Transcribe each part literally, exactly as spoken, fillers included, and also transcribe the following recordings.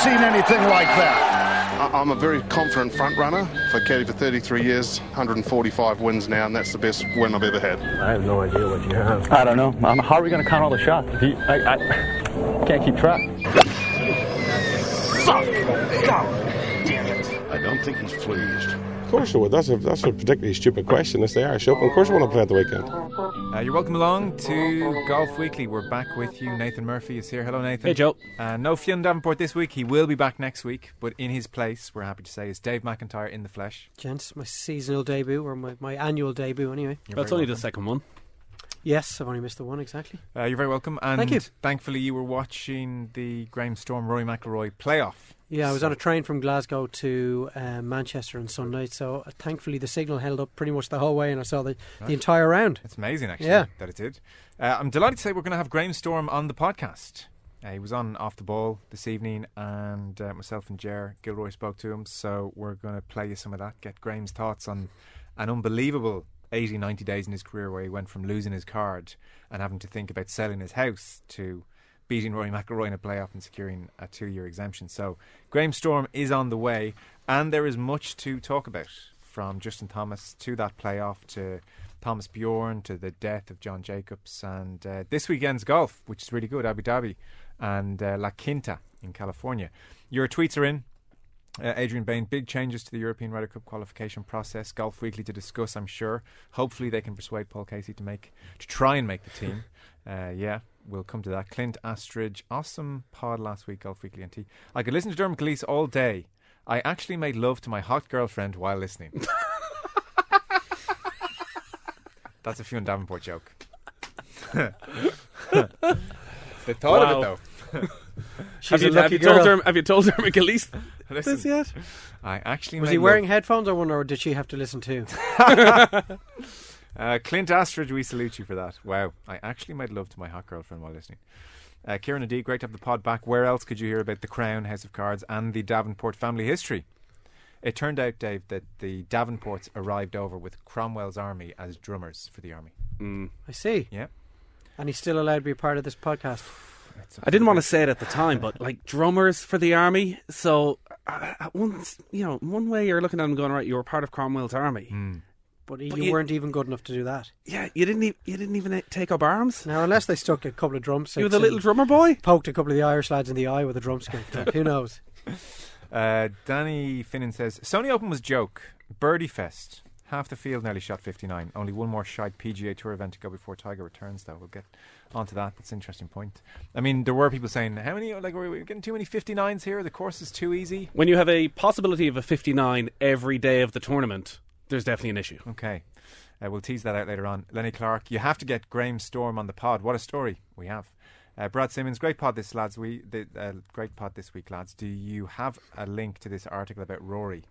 seen anything like that. I'm a very confident front runner. I've caddied for thirty-three years, one hundred forty-five wins now, and that's the best win I've ever had. I have no idea what you have. I don't know. Um, how are we going to count all the shots? If you, I, I can't keep track. Fuck! God damn it. I don't think he's pleased. Of course I would. That's a, that's a particularly stupid question. It's the Irish Open. Of course I want to play at the weekend. Uh, you're welcome along to Golf Weekly. We're back with you. Nathan Murphy is here. Hello, Nathan. Hey, Joe. Uh, no Fionn Davenport this week. He will be back next week. But in his place, we're happy to say, is Dave McIntyre in the flesh. Gents, my seasonal debut, or my, my annual debut anyway. That's only welcome. The second one. Yes, I've only missed the one, exactly. Uh, you're very welcome. And Thank you. Thankfully, you were watching the Graham Storm, Rory McIlroy playoff. Yeah, I was so. on a train from Glasgow to uh, Manchester on Sunday, so uh, thankfully the signal held up pretty much the whole way and I saw the, right. the entire round. It's amazing, actually, yeah. that it did. Uh, I'm delighted to say we're going to have Graham Storm on the podcast. Uh, he was on Off the Ball this evening, and uh, myself and Ger Gilroy spoke to him, so we're going to play you some of that, get Graham's thoughts on an unbelievable eighty, ninety days in his career where he went from losing his card and having to think about selling his house to beating Rory McIlroy in a playoff and securing a two-year exemption. So Graham Storm is on the way, and there is much to talk about, from Justin Thomas to that playoff to Thomas Bjorn to the death of John Jacobs, and uh, this weekend's golf, which is really good, Abu Dhabi and uh, La Quinta in California. Your tweets are in. Uh, Adrian Bain, big changes to the European Ryder Cup qualification process. Golf Weekly to discuss, I'm sure. Hopefully they can persuade Paul Casey to make to try and make the team. Uh, yeah, we'll come to that. Clint Astridge, awesome pod last week, Golf Weekly N T. I could listen to Dermot Gilleese all day. I actually made love to my hot girlfriend while listening. That's a Fionn Davenport joke. They thought wow. of it though. Have you, have, you told Derm, have you told Dermot Gilleese Listen, this yet? I actually Was made he wearing love. headphones, I wonder, or did she have to listen too? uh, Clint Astridge, we salute you for that. Wow, I actually made love to my hot girlfriend while listening. Uh, Kieran Adi, great to have the pod back. Where else could you hear about the Crown, House of Cards and the Davenport family history? It turned out, Dave, that the Davenports arrived over with Cromwell's army as drummers for the army. Mm. I see. Yeah. And he's still allowed to be a part of this podcast. I didn't want to say it at the time, but like drummers for the army. So, uh, one, you know, one way you're looking at them going, right, you were part of Cromwell's army, mm. but, you, but you you weren't even good enough to do that. Yeah, you didn't. E- you didn't even take up arms. Now, unless they stuck a couple of drumsticks, you were the little drummer boy. Poked a couple of the Irish lads in the eye with a drumstick. Who knows? Uh, Danny Finnan says Sony Open was joke. Birdie Fest. Half the field nearly shot fifty-nine. Only one more shite P G A Tour event to go before Tiger returns, though. We'll get onto that. That's an interesting point. I mean, there were people saying, how many, like, are we getting too many fifty-nines here? The course is too easy. When you have a possibility of a fifty-nine every day of the tournament, there's definitely an issue. Okay. Uh, we'll tease that out later on. Lenny Clark, you have to get Graham Storm on the pod. What a story we have. Uh, Brad Simmons, great pod this lads. We the, uh, great pod this week, lads. Do you have a link to this article about Rory?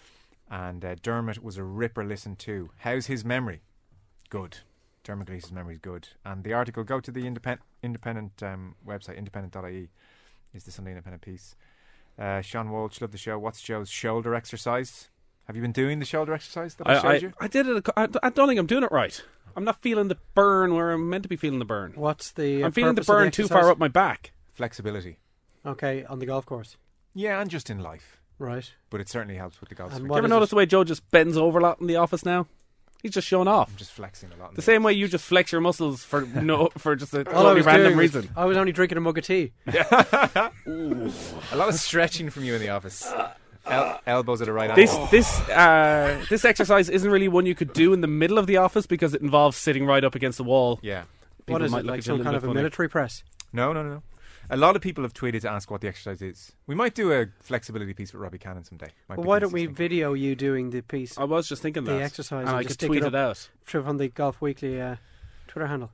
And uh, Dermot was a ripper listen to. How's his memory? Good. Dermot Gilleese's memory is good. And the article, go to the independent independent um, website, independent dot I E, is the Sunday Independent piece. Uh, Sean Walsh, love the show. What's Joe's shoulder exercise? Have you been doing the shoulder exercise that I, I showed I, you? I did it. I, I don't think I'm doing it right. I'm not feeling the burn where I'm meant to be feeling the burn. What's the uh, I'm feeling the purpose of burn the too exercise? far up my back. Flexibility. Okay, on the golf course. Yeah, and just in life. Right. But it certainly helps with the golf And swing. Do what you ever is notice it? the way Joe just bends over a lot in the office now? He's just showing off. I'm just flexing a lot. in The same way you just flex your muscles for no for just a All I totally was random doing was- reason. I was only drinking a mug of tea. A lot of stretching from you in the office. El- elbows at a right This angle. this uh, this exercise isn't really one you could do in the middle of the office because it involves sitting right up against the wall. Yeah. People What is might it, look like at you a some little kind bit of a funny. military press? No, no, no, no. A lot of people have tweeted to ask what the exercise is. We might do a flexibility piece with Robbie Cannon someday. Might Well, be why don't we consistent. video you doing the piece? I was just thinking The that. exercise and and I just could stick tweet it it, up. out. Trip on the Golf Weekly uh, Twitter handle.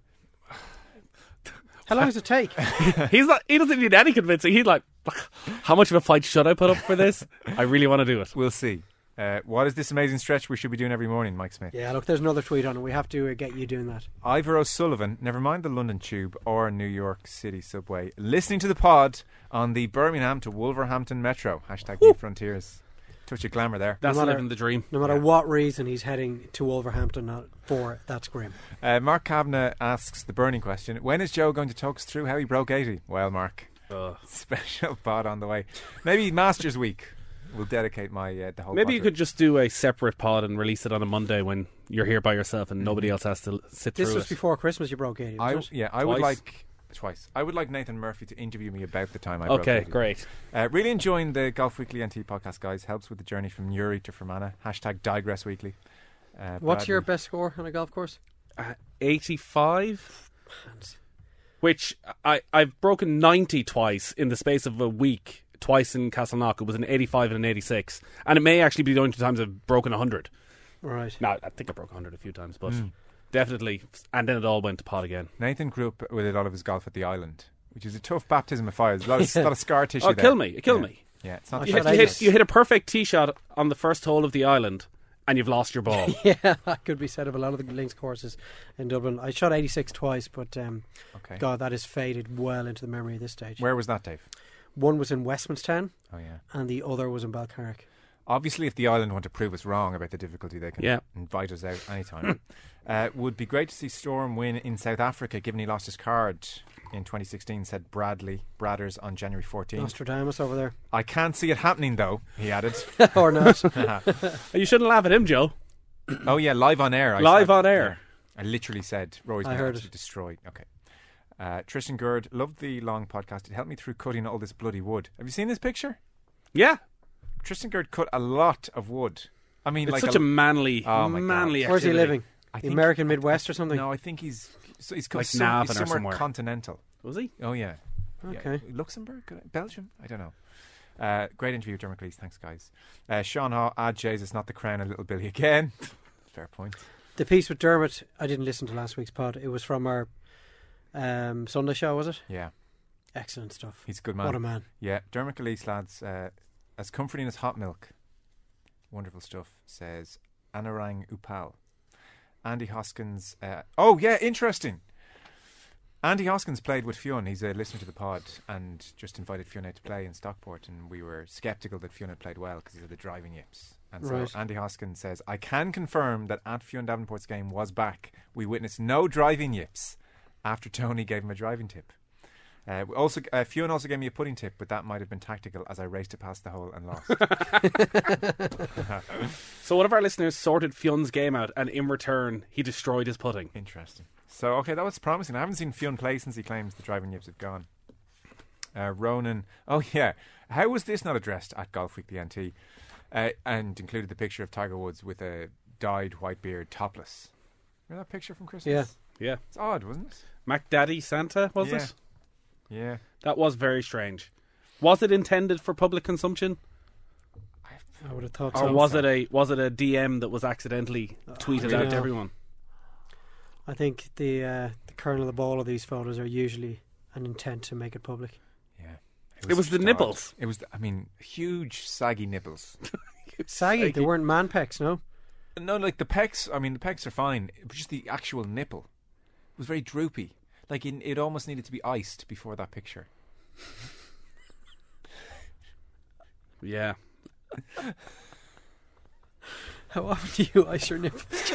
How long does it take? He's not. He doesn't need any convincing. He's like, how much of a fight should I put up for this? I really want to do it. We'll see. Uh, what is this amazing stretch we should be doing every morning, Mike Smith? Yeah, look, there's another tweet on it. We have to uh, get you doing that. Ivor O'Sullivan, never mind the London Tube or New York City subway, listening to the pod on the Birmingham to Wolverhampton Metro. Hashtag New Frontiers. Touch of glamour there. That's No matter- living the dream. No matter Yeah. what reason he's heading to Wolverhampton uh, for, that's grim. Uh, Mark Kavanagh asks the burning question: when is Joe going to talk us through how he broke eighty? Well, Mark, Ugh. Special pod on the way. Maybe Masters Week. We'll dedicate my uh, the whole. Maybe you pod could just do a separate pod and release it on a Monday when you're here by yourself and nobody else has to l- sit This through was it. before Christmas you broke eighty, I, wasn't it? yeah, I would Twice? like twice. I would like Nathan Murphy to interview me about the time I broke Okay, eighty. great. Uh, really enjoying the Golf Weekly N T podcast, guys. Helps with the journey from Newry to Fermanagh. Hashtag Digress Weekly. Uh, What's your Bradley. best score on a golf course? Uh, eighty-five, which I I've broken ninety twice in the space of a week. Twice in Castleknock, it was an eighty-five and an eighty-six, and it may actually be the only two times I've broken one hundred. Right. No, I think I broke one hundred a few times, but Mm. definitely. And then it all went to pot again. Nathan grew up with a lot of his golf at the island, which is a tough baptism of fire. There's a lot of, lot of scar tissue Oh, there. kill me! Kill yeah. me! Yeah, it's not I the You shot hit, best you, hit, shot. you hit a perfect tee shot on the first hole of the island, and you've lost your ball. Yeah, that could be said of a lot of the links courses in Dublin. I shot eighty-six twice, but um, Okay. God, that has faded well into the memory at this stage. Where was that, Dave? One was in Westmanstown, Oh, yeah. and the other was in Balcarrick. Obviously, if the island want to prove us wrong about the difficulty, they can Yeah. invite us out anytime. uh, would be great to see Storm win in South Africa, given he lost his card in twenty sixteen, said Bradley Bradders on January fourteenth. Nostradamus over there. I can't see it happening, though, he added. Or not. You shouldn't laugh at him, Joe. Oh, yeah, live on air. I Live said- on air. yeah. I literally said Rory's I been heard absolutely it. destroyed. Okay. Uh, Tristan Gurd, loved the long podcast. It helped me through cutting all this bloody wood. Have you seen this picture? Yeah, Tristan Gurd cut a lot of wood. I mean, it's like such a, manly, Oh, my God. manly. Where's he activity. living? I The think- American Midwest or something? No, I think he's so he's, Like some, Navan he's or somewhere, somewhere. continental. Was he? Oh yeah. Okay. Yeah. Luxembourg, Could I- Belgium. I don't know. Uh, great interview, Dermot Cleese. Thanks, guys. Uh, Sean Haw, ah, Jesus, not the crown of Little Billy again. Fair point. The piece with Dermot, I didn't listen to last week's pod. It was from our um, Sunday show, was it? Yeah, Excellent stuff. he's a good man. What a man. Yeah, Dermot Cleese, lads, uh, as comforting as hot milk. Wonderful stuff. Says Anurang Upal. Andy Hoskins. Uh, oh yeah, interesting. Andy Hoskins played with Fionn. He's a listener to the pod and just invited Fionn out to play in Stockport, and we were sceptical that Fionn had played well because he had the driving yips. And so Right. Andy Hoskins says, I can confirm that at Fionn Davenport's game was back. We witnessed no driving yips after Tony gave him a driving tip. Uh, we also, uh, Fionn also gave me a putting tip, but that might have been tactical as I raced it past the hole and lost. So one of our listeners sorted Fionn's game out, and in return, he destroyed his putting. Interesting. So, okay, that was promising. I haven't seen Fionn play since he claims the driving yips have gone. Uh, Ronan. Oh, yeah. How was this not addressed at Golf Weekly N T? Uh, and included the picture of Tiger Woods with a dyed white beard, topless. Remember that picture from Christmas? Yeah. Yeah. It's odd, wasn't it? Mac Daddy Santa, was Yeah. it? Yeah. That was very strange. Was it intended for public consumption, I would have thought or so. was it a was it a D M that was accidentally tweeted I out don't to know. everyone? I think the uh, the kernel of the ball of these photos are usually an intent to make it public. Yeah. It was the just nipples. odd. It was, the, I mean, huge, saggy nipples. Saggy, they weren't man pecs, no? No, like the pecs, I mean, the pecs are fine, but just the actual nipple was very droopy. Like, it, it almost needed to be iced before that picture. Yeah. How often do you ice your nipples?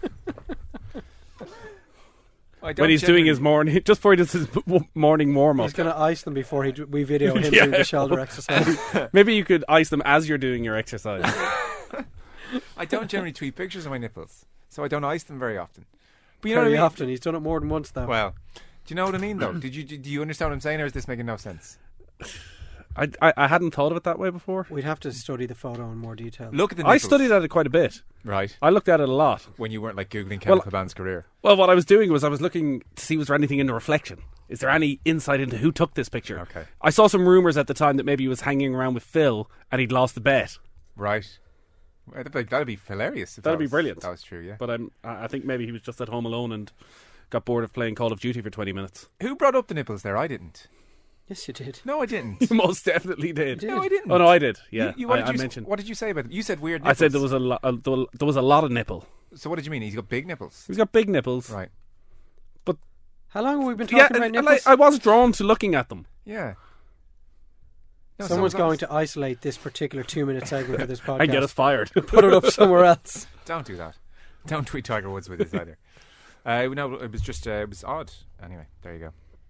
I don't When he's doing generally- his morning, just before he does his w- morning warm up. He's going to ice them before he d- we video him Yeah. doing the shoulder exercise. Maybe you could ice them as you're doing your exercise. I don't generally tweet pictures of my nipples, so I don't ice them very often. But you know Very what I mean? often. He's done it more than once, though. Well, do you know what I mean, though? Did you do you understand what I'm saying, or is this making no sense? I, I I hadn't thought of it that way before. We'd have to study the photo in more detail. Look at the I nipples. studied at it quite a bit. Right. I looked at it a lot. When you weren't, like, Googling Well- Chemical Band's career. Well, what I was doing was I was looking to see was there anything in the reflection. Is there any insight into who took this picture? Okay. I saw some rumours at the time that maybe he was hanging around with Phil and he'd lost the bet. Right. That'd be, that'd be hilarious. If That'd that be was- brilliant. That was true, yeah. But I'm, I I think maybe he was just at home alone and got bored of playing Call of Duty for twenty minutes. Who brought up the nipples there? I didn't. Yes, you did. No, I didn't. You most definitely did. No, I didn't. Oh no, I did. Yeah, You, you, what I, did I you, s- mentioned. What did you say about it? You said weird I nipples. said there was a, lo- a there was a lot of nipple. So what did you mean? He's got big nipples. He's got big nipples. Right. How long have we been Yeah, talking about and, and nipples? I, I was drawn to looking at them. Yeah. No, Someone's so going was to isolate this particular two-minute segment of this podcast And get us fired. put it up somewhere else. I. Don't do that. Don't tweet Tiger Woods with this either. Uh, no, it was just uh, it was odd. Anyway, there you go.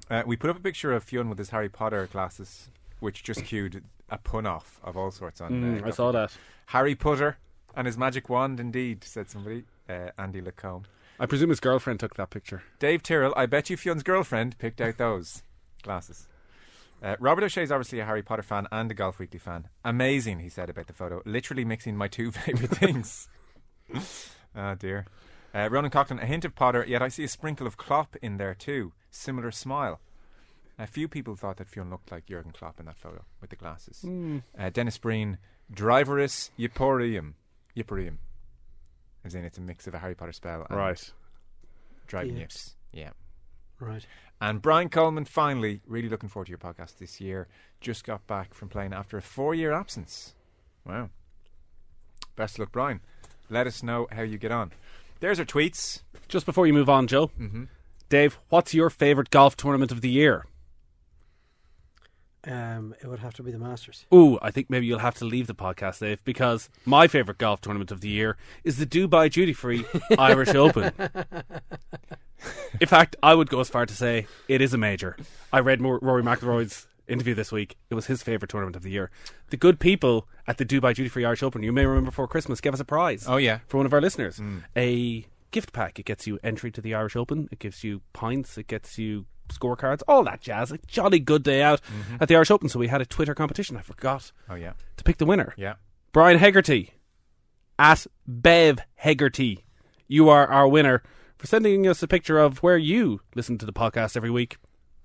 Uh, we put up a picture of Fionn with his Harry Potter glasses, which just cued a pun off of all sorts on. Mm, uh, I saw that. Harry Potter and his magic wand, indeed, said somebody. Uh, Andy Lacombe. I presume his girlfriend took that picture. Dave Tyrrell, I bet you Fionn's girlfriend picked out those glasses. Uh, Robert O'Shea is obviously a Harry Potter fan and a Golf Weekly fan. Amazing, he said about the photo. Literally mixing my two favourite things. Oh dear. Uh, Ronan Coughlin, a hint of Potter, yet I see a sprinkle of Klopp in there too. Similar smile. A few people thought that Fionn looked like Jurgen Klopp in that photo with the glasses. Mm. Uh, Dennis Breen, Driverus Yiporium. Yiporium. As in, it's a mix of a Harry Potter spell and Right. driving Yips. yips. Yeah. Right. And Brian Coleman, finally, really looking forward to your podcast this year. Just got back from playing after a four-year absence. Wow. Best of luck, Brian. Let us know how you get on. There's our tweets. Just before you move on, Joe, Mm-hmm. Dave, what's your favourite golf tournament of the year? Um, it would have to be the Masters. Ooh, I think maybe you'll have to leave the podcast, Dave, because my favourite golf tournament of the year is the Dubai Duty Free Irish Open. In fact, I would go as far to say it is a major. I read Mo- Rory McIlroy's interview this week. It was his favourite tournament of the year. The good people at the Dubai Duty Free Irish Open, you may remember before Christmas, gave us a prize. Oh, yeah. For one of our listeners. Mm. A gift pack. It gets you entry to the Irish Open. It gives you pints. It gets you scorecards. All that jazz. A jolly good day out Mm-hmm. at the Irish Open. So we had a Twitter competition. I forgot Oh, yeah. to pick the winner. Yeah. Brian Hegarty at Bev Hegarty. You are our winner for sending us a picture of where you listen to the podcast every week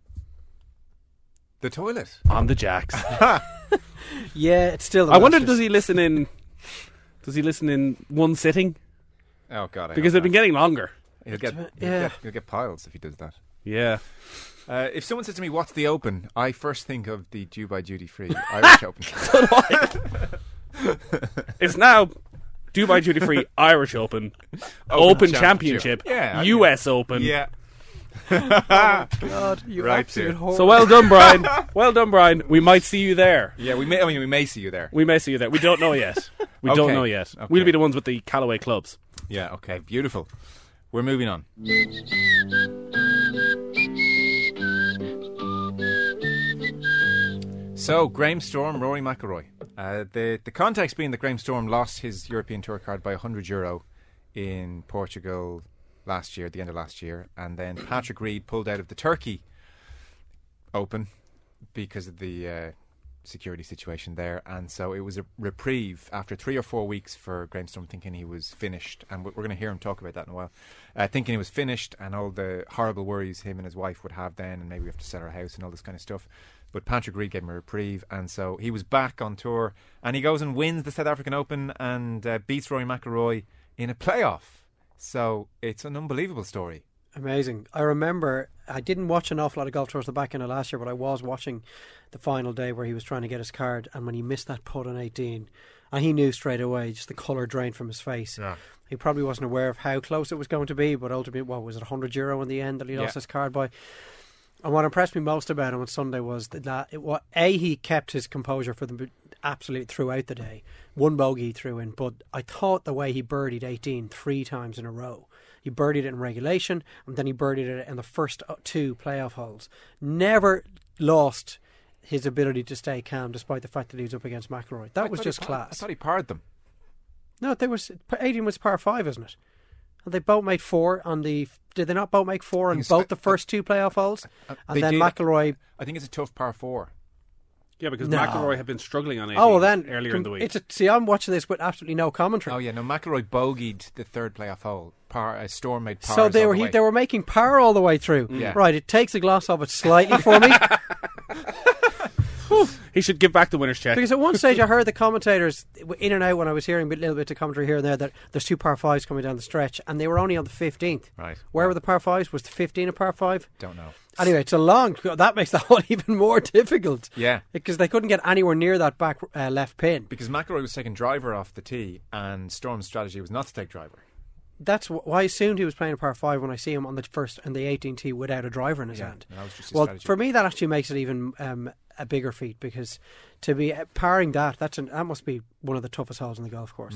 The toilet. on the jacks. Yeah, it's still the I wonder, Masters. does he listen in? Does he listen in one sitting? Oh, God. I Because hope they've been not. getting longer. He'll get, he'll, Yeah. get, he'll get piles if he does that. Yeah. Uh, if someone says to me, what's the Open? I first think of the Dubai Duty Free Irish Open. It's now Dubai Duty Free Irish Open, Open, Championship, Yeah, U S Open. Yeah. God, you Right, absolute too. whore. So well done, Brian. Well done, Brian. We might see you there. Yeah, we may, I mean, we may see you there. We may see you there. We don't know yet. We don't Okay. know yet. Okay. We'll be the ones with the Callaway clubs. Yeah, okay, beautiful. We're moving on. So, Graham Storm, Rory McIlroy. Uh, the the context being that Graham Storm lost his European Tour card by one hundred euro in Portugal last year, at the end of last year, and then Patrick Reed pulled out of the Turkey Open because of the uh, security situation there, and so it was a reprieve after three or four weeks for Graham Storm, thinking he was finished, and we're going to hear him talk about that in a while, uh, thinking he was finished and all the horrible worries him and his wife would have then, and maybe we have to sell our house and all this kind of stuff. But Patrick Reed gave him a reprieve, and so he was back on tour, and he goes and wins the South African Open and uh, beats Rory McIlroy in a playoff. So it's an unbelievable story. Amazing. I remember I didn't watch an awful lot of golf tours the back end of last year, but I was watching the final day where he was trying to get his card, and when he missed that putt on eighteen, and he knew straight away, just the colour drained from his face. Yeah. He probably wasn't aware of how close it was going to be, but ultimately, what was it, one hundred euro in the end that he lost Yeah. his card by? And what impressed me most about him on Sunday was that, that it, what, A, he kept his composure for the absolutely throughout the day. One bogey he threw in, but I thought the way he birdied eighteen three times in a row. He birdied it in regulation, and then he birdied it in the first two playoff holes. Never lost his ability to stay calm, despite the fact that he was up against McIlroy. That I was thought just he par- class. I thought he parred them. No, there was eighteen was par five, isn't it? And they both made four on the. Did they not both make four on it's- both I- the first two playoff holes? Uh, And they then did- McIlroy. I think it's a tough par four. Yeah, because No. McIlroy had been struggling on eighteen Oh well, then earlier in the week. It's a, see, I'm watching this with absolutely no commentary. Oh yeah, no, McIlroy bogeyed the third playoff hole. Par, uh, Storm made pars So they all were the he, way. they were making par all the way through. Yeah. Right, it takes the gloss off it slightly for me. He should give back the winner's check. Because at one stage I heard the commentators in and out when I was hearing a little bit of commentary here and there that there's two par fives coming down the stretch, and they were only on the fifteenth. Right. Where were the par fives? Was the fifteen a par five? Don't know. Anyway, it's a long. That makes that one even more difficult. Yeah. Because they couldn't get anywhere near that back uh, left pin. Because McIlroy was taking driver off the tee, and Storm's strategy was not to take driver. That's wh- why I assumed he was playing a par five when I see him on the first and the eighteenth tee without a driver in his Yeah, hand. and that was just his Well, strategy. for me, that actually makes it even um, a bigger feat, because to be uh, parring that, that's an, that must be one of the toughest holes in the golf course. Mm.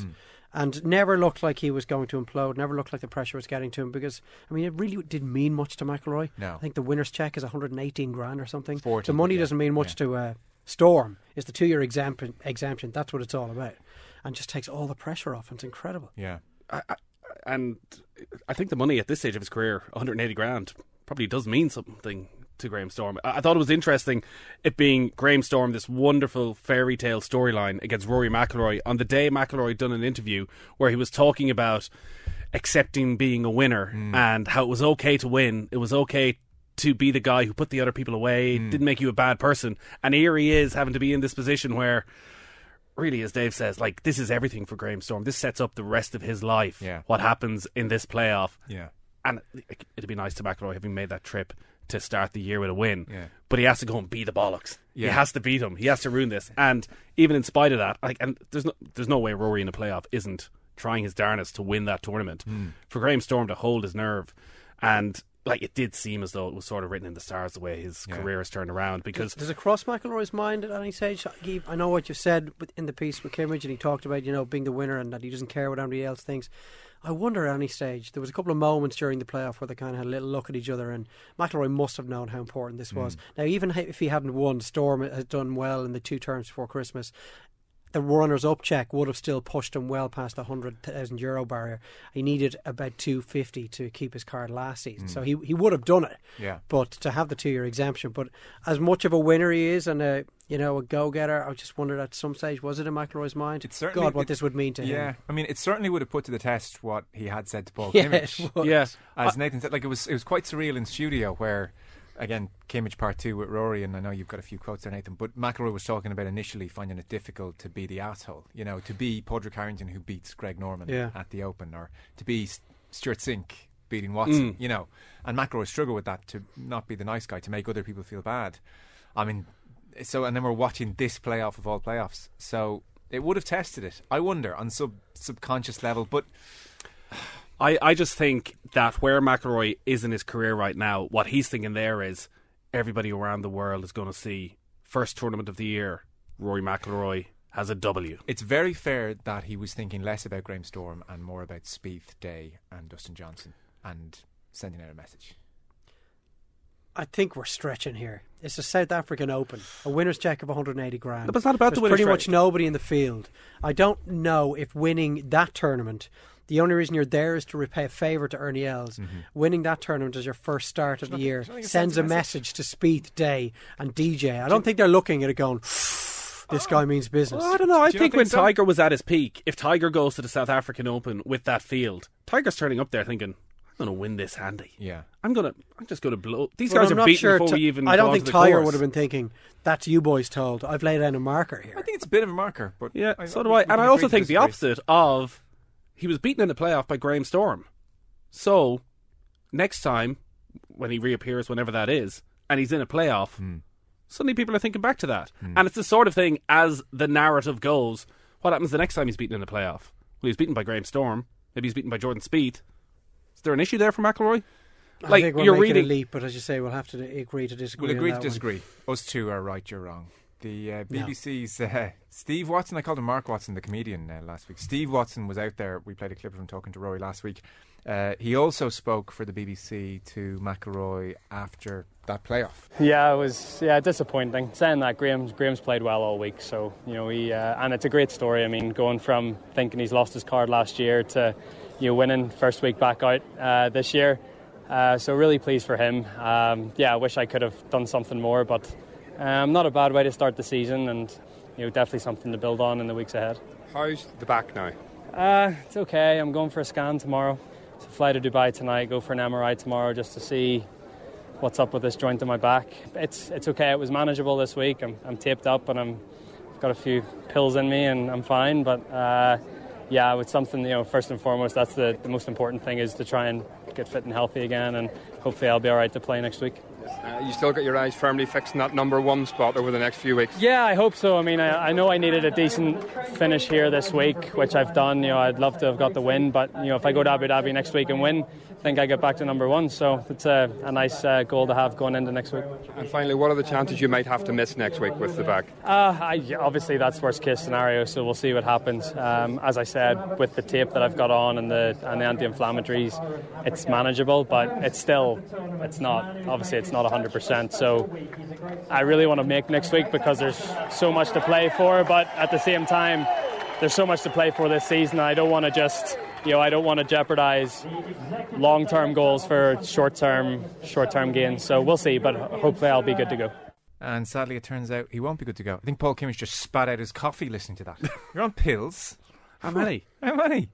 and never looked like he was going to implode, never looked like the pressure was getting to him, because, I mean, it really didn't mean much to McIlroy. No. I think the winner's check is one hundred eighteen grand or something. forty, the money yeah. doesn't mean much Yeah. to uh, Storm. It's the two-year exemption, exemption. That's what it's all about. And just takes all the pressure off. And it's incredible. Yeah. I, I, and I think the money at this stage of his career, one hundred eighty grand, probably does mean something to Graham Storm. I, I thought it was interesting it being Graham Storm, this wonderful fairy tale storyline against Rory McIlroy on the day McIlroy done an interview where he was talking about accepting being a winner mm. and how it was okay to win. It was okay to be the guy who put the other people away, mm. didn't make you a bad person. And here he is having to be in this position where, really, as Dave says, like, this is everything for Graham Storm. This sets up the rest of his life, yeah. what happens in this playoff. Yeah. And it'd be nice to McIlroy having made that trip to start the year with a win. Yeah. But he has to go and beat the bollocks. Yeah. He has to beat him. He has to ruin this. And even in spite of that, like, and there's no there's no way Rory in a playoff isn't trying his darnest to win that tournament. Mm. For Graham Storm to hold his nerve, and like, it did seem as though it was sort of written in the stars the way his yeah. career has turned around. Because does it cross McIlroy's mind at any stage? Guy? I know what you said in the piece with Kimmage, and he talked about, you know, being the winner and that he doesn't care what anybody else thinks. I wonder at any stage. There was a couple of moments during the playoff where they kind of had a little look at each other, and McIlroy must have known how important this was. Mm. Now, even if he hadn't won, Storm has done well in the two terms before Christmas. The runners-up check would have still pushed him well past the one hundred thousand euro barrier. He needed about two hundred fifty to keep his card last season, mm. so he he would have done it. Yeah. But to have the two-year exemption, but as much of a winner he is and a you know a go-getter, I just wondered at some stage, was it in McIlroy's mind? It certainly, God, what it, this would mean to yeah. him. Yeah, I mean, it certainly would have put to the test what he had said to Paul yeah, Kimmage. Yeah, as Nathan said, like it was it was quite surreal in studio where. Again, Kimmage part two with Rory, and I know you've got a few quotes there, Nathan, but McIlroy was talking about initially finding it difficult to be the asshole, you know, to be Padraig Harrington who beats Greg Norman yeah. at the Open, or to be Stuart Sink beating Watson, mm. you know, and McIlroy struggled with that, to not be the nice guy, to make other people feel bad. I mean, so, and then we're watching this playoff of all playoffs, so it would have tested it, I wonder, on sub subconscious level, but... I, I just think that where McIlroy is in his career right now, what he's thinking there is everybody around the world is going to see first tournament of the year, Rory McIlroy has a W. It's very fair that he was thinking less about Graham Storm and more about Spieth, Day and Dustin Johnson and sending out a message. I think we're stretching here. It's a South African Open, a winner's check of one hundred eighty grand. No, but it's not about There's the winner's pretty check. much nobody in the field. I don't know if winning that tournament... The only reason you're there is to repay a favour to Ernie Els. Mm-hmm. Winning that tournament as your first start of the year sends a message to Spieth, Day and D J. I don't think they're looking at it going, this oh, guy means business. Well, I don't know. I Do think think when so? Tiger was at his peak, if Tiger goes to the South African Open with that field, Tiger's turning up there thinking, I'm going to win this handy. Yeah. I'm going to I'm just going to blow. These but guys I'm are beaten sure before t- we even I don't go think onto the Tiger course. would have been thinking, that's you boys told. I've laid down a marker here. I think it's a bit of a marker. But yeah, I, so I, do I. And I also think the disagree. opposite of... He was beaten in the playoff by Graham Storm. So, next time, when he reappears, whenever that is, and he's in a playoff, mm. suddenly people are thinking back to that. Mm. And it's the sort of thing, as the narrative goes, what happens the next time he's beaten in a playoff? Well, he's beaten by Graham Storm. Maybe he's beaten by Jordan Spieth. Is there an issue there for McIlroy? I like, think we're you're making reading... a leap, but as you say, we'll have to agree to disagree. We'll agree on to that disagree. One. Us two are right, you're wrong. The uh, B B C's no. uh, Steve Watson, I called him Mark Watson, the comedian, uh, last week. Steve Watson was out there. We played a clip of him talking to Rory last week. Uh, he also spoke for the B B C to McIlroy after that playoff. Yeah, it was yeah disappointing. Saying that, Graham's Graham's played well all week, so you know he uh, and it's a great story. I mean, going from thinking he's lost his card last year to you know winning first week back out uh, this year. Uh, so really pleased for him. Um, yeah, I wish I could have done something more, but. Um, not a bad way to start the season, and you know definitely something to build on in the weeks ahead. How's the back now? Uh, it's okay. I'm going for a scan tomorrow. So fly to Dubai tonight, go for an M R I tomorrow just to see what's up with this joint in my back. It's it's okay. It was manageable this week. I'm I'm taped up and I'm I've got a few pills in me and I'm fine. But uh, yeah, with something you know first and foremost, that's the, the most important thing is to try and get fit and healthy again, and hopefully I'll be all right to play next week. Uh, you still got your eyes firmly fixed on that number one spot over the next few weeks? Yeah, I hope so. I mean, I, I know I needed a decent finish here this week, which I've done. You know, I'd love to have got the win, but you know, if I go to Abu Dhabi next week and win, I think I get back to number one. So it's a, a nice uh, goal to have going into next week. And finally, what are the chances you might have to miss next week with the back? Uh, I, obviously, that's worst case scenario. So we'll see what happens. Um, as I said, with the tape that I've got on and the and the anti-inflammatories, it's manageable, but it's still, it's not. Obviously, it's not one hundred percent. So I really want to make next week because there's so much to play for, but at the same time there's so much to play for this season. I don't want to just, you know, I don't want to jeopardise long-term goals for short-term short-term gains. So we'll see, but hopefully I'll be good to go. And sadly it turns out he won't be good to go. I think Paul Kimmage just spat out his coffee listening to that. You're on pills. How many? How many?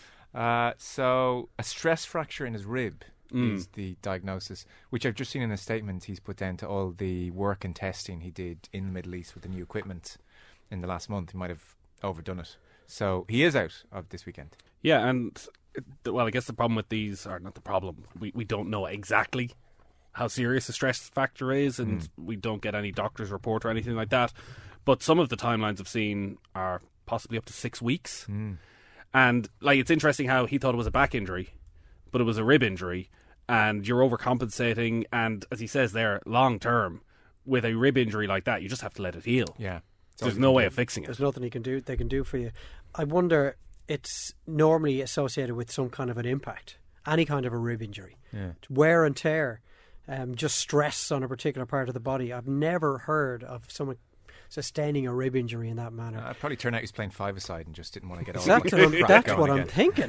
Uh, so a stress fracture in his rib Mm. is the diagnosis, which I've just seen in a statement he's put down to all the work and testing he did in the Middle East with the new equipment in the last month. He might have overdone it. So he is out of this weekend. Yeah, and, well, I guess the problem with these, or not the problem, we, we don't know exactly how serious the stress factor is, and mm. we don't get any doctor's report or anything like that. But some of the timelines I've seen are possibly up to six weeks. Mm. And, like, it's interesting how he thought it was a back injury, but it was a rib injury, and you're overcompensating, and as he says there, long term, with a rib injury like that, you just have to let it heal. Yeah. There's no way of fixing it. There's nothing he can do they can do for you. I wonder, it's normally associated with some kind of an impact, any kind of a rib injury. Yeah. Wear and tear, um, just stress on a particular part of the body. I've never heard of someone sustaining a rib injury in that manner. Uh, I'd probably turn out he's playing five-a-side and just didn't want to get all that's the what, I'm, that's what I'm thinking.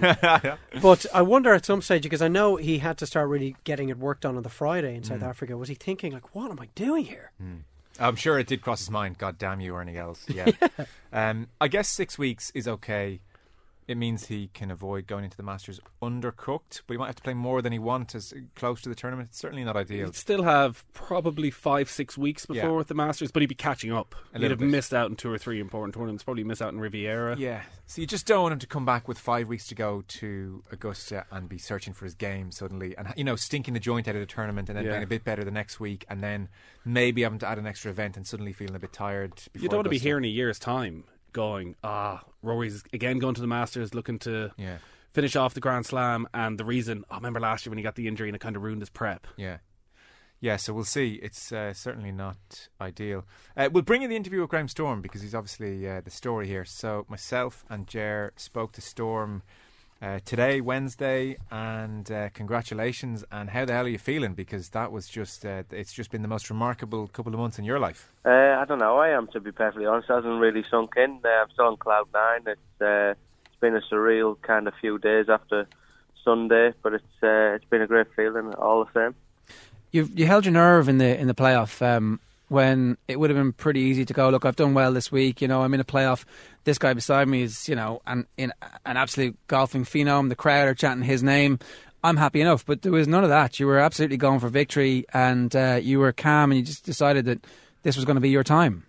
But I wonder at some stage, because I know he had to start really getting it worked on on the Friday in South mm. Africa, was he thinking, like, what am I doing here? Mm. I'm sure it did cross his mind. God damn you, Ernie Els. Yeah. yeah. Um, I guess six weeks is okay. It means he can avoid going into the Masters undercooked, but he might have to play more than he wants as close to the tournament. It's certainly not ideal. He'd still have probably five, six weeks before yeah. with the Masters, but he'd be catching up. A He'd have bit. missed out in two or three important tournaments, probably miss out in Riviera. Yeah. So you just don't want him to come back with five weeks to go to Augusta and be searching for his game suddenly and, you know, stinking the joint out of the tournament and then yeah. playing a bit better the next week and then maybe having to add an extra event and suddenly feeling a bit tired before You don't want to be Augusta. here in a year's time going, ah, Rory's again going to the Masters, looking to yeah. finish off the Grand Slam, and the reason, I oh, remember last year when he got the injury and it kind of ruined his prep. Yeah. Yeah, so we'll see. It's uh, certainly not ideal. Uh, we'll bring in the interview with Graham Storm because he's obviously uh, the story here. So myself and Ger spoke to Storm uh, today, Wednesday, and uh, congratulations. And how the hell are you feeling? Because that was just, uh, it's just been the most remarkable couple of months in your life. Uh, I don't know. I am, to be perfectly honest. It hasn't really sunk in. Uh, I'm still on cloud nine. It's uh, it's been a surreal kind of few days after Sunday, but it's uh, it's been a great feeling all the same. You you held your nerve in the in the playoff um, when it would have been pretty easy to go, look, I've done well this week. You know, I'm in a playoff. This guy beside me is, you know, an in an absolute golfing phenom. The crowd are chanting his name. I'm happy enough, but there was none of that. You were absolutely going for victory, and uh, you were calm, and you just decided that this was going to be your time.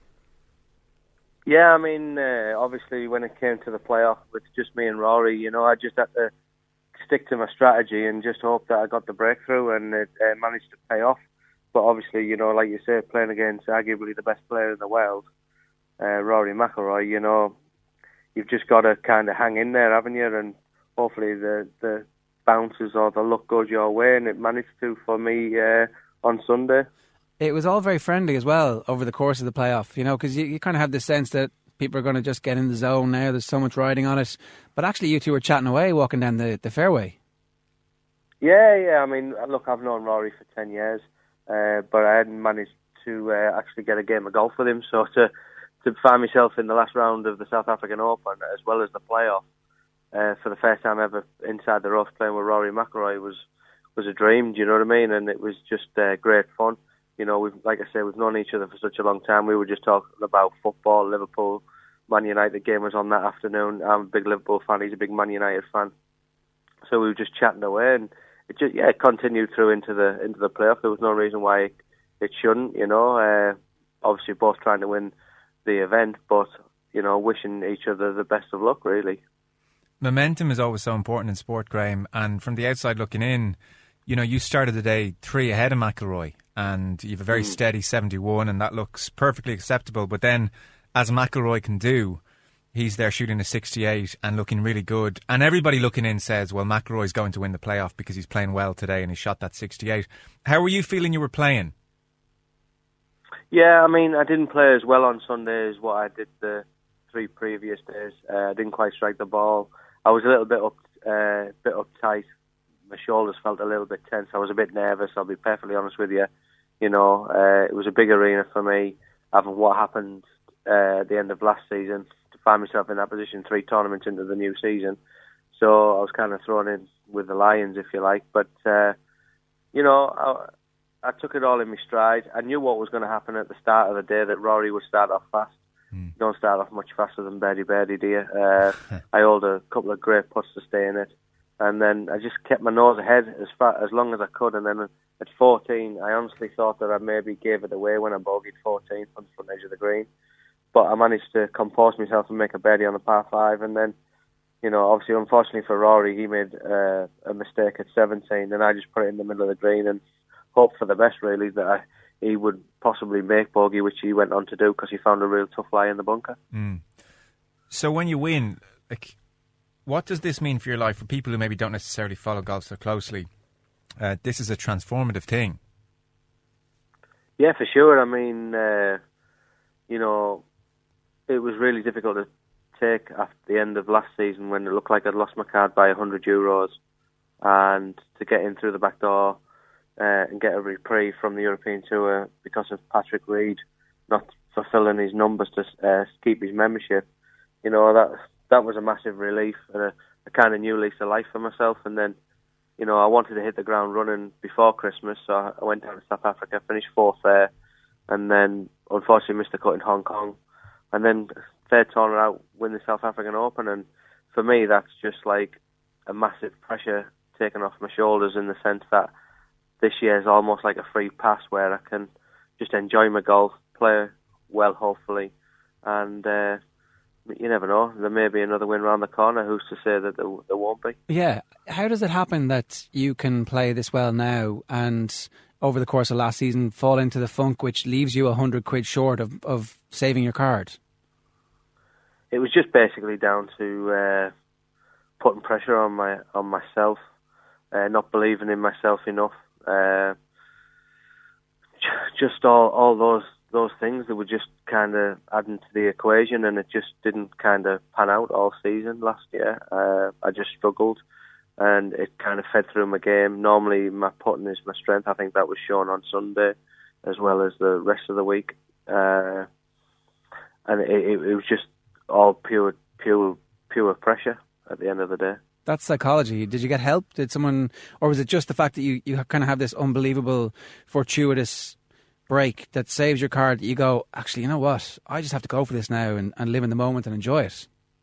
Yeah, I mean, uh, obviously when it came to the playoff with just me and Rory, you know, I just had to stick to my strategy and just hope that I got the breakthrough, and it uh, managed to pay off. But obviously, you know, like you say, playing against arguably the best player in the world, uh, Rory McIlroy, you know, you've just got to kind of hang in there, haven't you? And hopefully the, the bounces or the luck goes your way, and it managed to for me uh, on Sunday. It was all very friendly as well over the course of the playoff, you know, because you, you kind of have this sense that people are going to just get in the zone now. There's so much riding on it. But actually, you two were chatting away, walking down the, the fairway. Yeah, yeah. I mean, look, I've known Rory for ten years, uh, but I hadn't managed to uh, actually get a game of golf with him. So to to find myself in the last round of the South African Open, as well as the playoff, uh, for the first time ever inside the rough playing with Rory McIlroy was was a dream. Do you know what I mean? And it was just uh, great fun. You know, we've, like I said, we've known each other for such a long time. We were just talking about football, Liverpool, Man United game was on that afternoon. I'm a big Liverpool fan. He's a big Man United fan. So we were just chatting away, and it just yeah it continued through into the into the playoff. There was no reason why it, it shouldn't. You know, uh, obviously both trying to win the event, but you know, wishing each other the best of luck. Really. momentum is always so important in sport, Graham, and from the outside looking in, you know, you started the day three ahead of McIlroy, and you have a very mm. steady seventy-one, and that looks perfectly acceptable. But then, as McIlroy can do, he's there shooting a sixty-eight and looking really good. And everybody looking in says, well, McIlroy's going to win the playoff because he's playing well today and he shot that sixty-eight. How were you feeling you were playing? Yeah, I mean, I didn't play as well on Sunday as what I did the three previous days. Uh, I didn't quite strike the ball. I was a little bit up, uh, bit uptight. My shoulders felt a little bit tense. I was a bit nervous, I'll be perfectly honest with you. You know, uh, it was a big arena for me, having what happened uh, at the end of last season, to find myself in that position three tournaments into the new season. So I was kind of thrown in with the Lions, if you like. But, uh, you know, I, I took it all in my stride. I knew what was going to happen at the start of the day, that Rory would start off fast. Mm. You don't start off much faster than Birdie Birdie, do you? Uh, I owed a couple of great putts to stay in it. And then I just kept my nose ahead as far as long as I could. And then at fourteen, I honestly thought that I maybe gave it away when I bogeyed fourteen on the front edge of the green. But I managed to compose myself and make a birdie on the par five. And then, you know, obviously, unfortunately for Rory, he made uh, a mistake at seventeen. And I just put it in the middle of the green and hoped for the best, really, that I, he would possibly make bogey, which he went on to do because he found a real tough lie in the bunker. Mm. So when you win, like, what does this mean for your life? For people who maybe don't necessarily follow golf so closely, uh, this is a transformative thing. Yeah, for sure. I mean, uh, you know, it was really difficult to take after the end of last season when it looked like I'd lost my card by one hundred euros, and to get in through the back door uh, and get a reprieve from the European Tour because of Patrick Reed not fulfilling his numbers to uh, keep his membership. You know, that that was a massive relief and a, a kind of new lease of life for myself. And then, you know, I wanted to hit the ground running before Christmas, so I went down to South Africa, finished fourth there, and then unfortunately missed the cut in Hong Kong. And then third tournament out, win the South African Open. And for me, that's just like a massive pressure taken off my shoulders, in the sense that this year is almost like a free pass where I can just enjoy my golf, play well, hopefully, and uh, you never know, there may be another win round the corner. Who's to say that there, there won't be? Yeah. How does it happen that you can play this well now and over the course of last season fall into the funk which leaves you a hundred quid short of, of saving your card? It was just basically down to uh, putting pressure on my on myself, uh, not believing in myself enough. Uh, just all all those those things that were just kind of adding to the equation, and it just didn't kind of pan out all season last year. Uh, I just struggled, and it kind of fed through my game. Normally my putting is my strength. I think that was shown on Sunday as well as the rest of the week. Uh, and it, it, it was just all pure, pure, pure pressure at the end of the day. That's psychology. Did you get help? Did someone, or was it just the fact that you, you kind of have this unbelievable, fortuitous break that saves your card, that you go, actually, you know what, I just have to go for this now and, and live in the moment and enjoy it?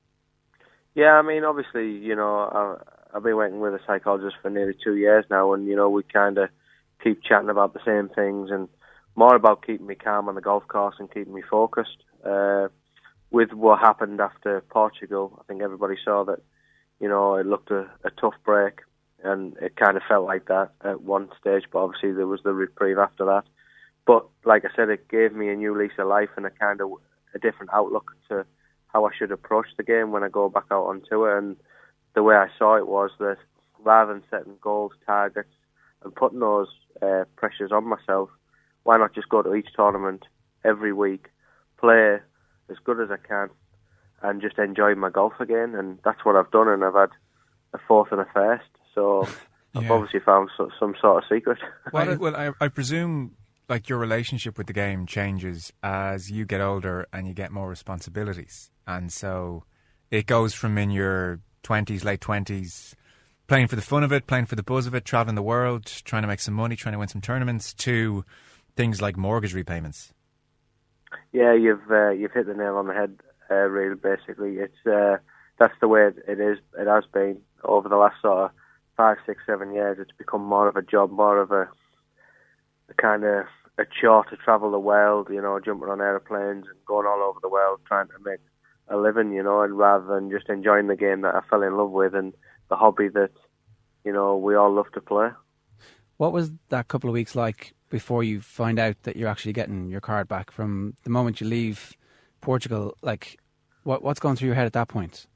Yeah, I mean, obviously, you know, I, I've been working with a psychologist for nearly two years now, and, you know, we kind of keep chatting about the same things and more about keeping me calm on the golf course and keeping me focused. Uh, with what happened after Portugal, I think everybody saw that, you know, it looked a, a tough break, and it kind of felt like that at one stage, but obviously there was the reprieve after that. But like I said, it gave me a new lease of life and a kind of a different outlook to how I should approach the game when I go back out on tour. And the way I saw it was that rather than setting goals, targets, and putting those uh, pressures on myself, why not just go to each tournament every week, play as good as I can, and just enjoy my golf again? And that's what I've done, and I've had a fourth and a first. So yeah. I've obviously found so, some sort of secret. Well, well I, I presume, like, your relationship with the game changes as you get older and you get more responsibilities. And so it goes from in your twenties, late twenties, playing for the fun of it, playing for the buzz of it, travelling the world, trying to make some money, trying to win some tournaments, to things like mortgage repayments. Yeah, you've uh, you've hit the nail on the head, uh, really, basically. It's uh, that's the way it, it is. It has been over the last sort of five, six, seven years. It's become more of a job, more of a a kind of a chore to travel the world, you know, jumping on aeroplanes and going all over the world, trying to make a living, you know, and rather than just enjoying the game that I fell in love with and the hobby that, you know, we all love to play. What was that couple of weeks like before you find out that you're actually getting your card back? From the moment you leave Portugal, like, what what's going through your head at that point?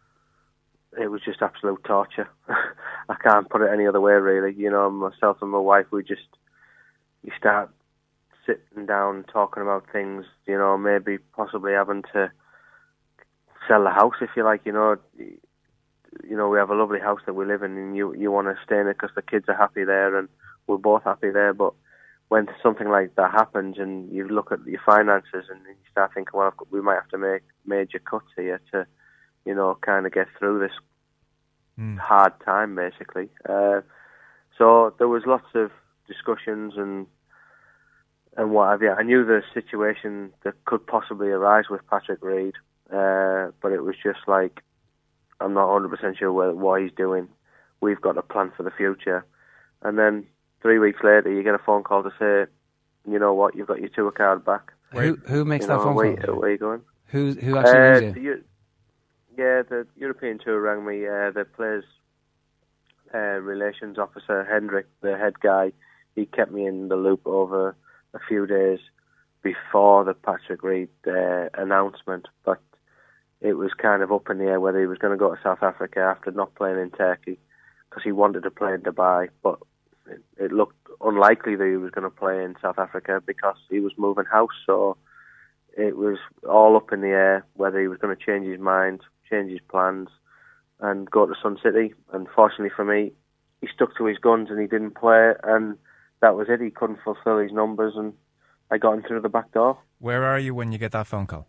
It was just absolute torture. I can't put it any other way, really. You know, myself and my wife, we just, you start sitting down talking about things, you know, maybe possibly having to sell the house, if you like, you know. You know, we have a lovely house that we live in, and you you want to stay in it because the kids are happy there and we're both happy there. But when something like that happens and you look at your finances and you start thinking, well, we might have to make major cuts here to, you know, kind of get through this mm. hard time, basically. Uh, so there was lots of discussions and and what have you. I knew the situation that could possibly arise with Patrick Reed, uh, but it was just like, I'm not one hundred percent sure what, what he's doing. We've got a plan for the future. And then three weeks later, you get a phone call to say, you know what, you've got your tour card back. Who who makes you that know, phone where, call? Where are you going? Who, who actually uh, rings you? you? Yeah, the European Tour rang me. Uh, the players' uh, relations officer, Hendrik, the head guy, he kept me in the loop over a few days before the Patrick Reed uh, announcement. But it was kind of up in the air whether he was going to go to South Africa after not playing in Turkey, because he wanted to play in Dubai, but it, it looked unlikely that he was going to play in South Africa because he was moving house. So it was all up in the air whether he was going to change his mind, change his plans, and go to Sun City. Unfortunately for me, he stuck to his guns and he didn't play, and that was it. He couldn't fulfil his numbers, and I got him through the back door. Where are you when you get that phone call?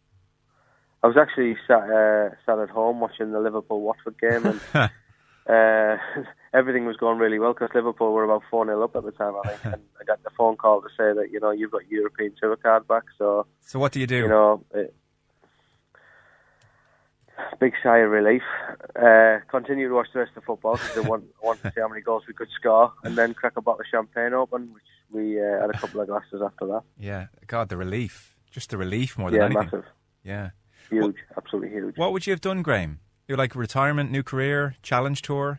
I was actually sat, uh, sat at home watching the Liverpool-Watford game, and uh, everything was going really well because Liverpool were about four nil up at the time, I think. And I got the phone call to say that, you know, you've got your European Tour card back. So, so what do you do? You know, it, big sigh of relief. Uh, continue to watch the rest of the football because I want, I want to see how many goals we could score, and then crack a bottle of champagne open, which we uh, had a couple of glasses after that. Yeah, God, the relief. Just the relief more than yeah, anything. Massive. Yeah. Huge, what, absolutely huge. What would you have done, Graham? You're like retirement, new career, challenge tour?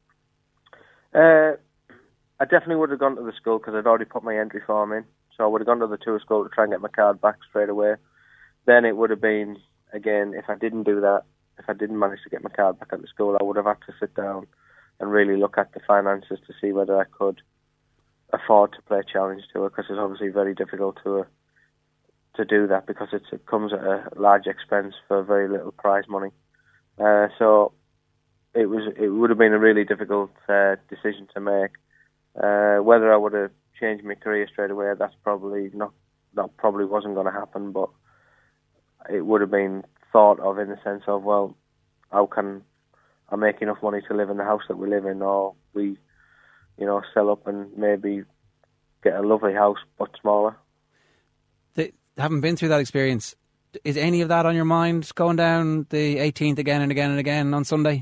Uh, I definitely would have gone to the school because I'd already put my entry form in. So I would have gone to the tour school to try and get my card back straight away. Then it would have been, again, if I didn't do that, if I didn't manage to get my card back at the school, I would have had to sit down and really look at the finances to see whether I could afford to play challenge tour, because it's obviously very difficult to uh, to do that because it's, it comes at a large expense for very little prize money. Uh, so it was it would have been a really difficult uh, decision to make. Uh, whether I would have changed my career straight away, that's probably not that probably wasn't going to happen. But it would have been thought of in the sense of, well, how can I make enough money to live in the house that we live in, or we, you know, sell up and maybe get a lovely house but smaller. The, having been through that experience, is any of that on your mind going down the eighteenth again and again and again on Sunday?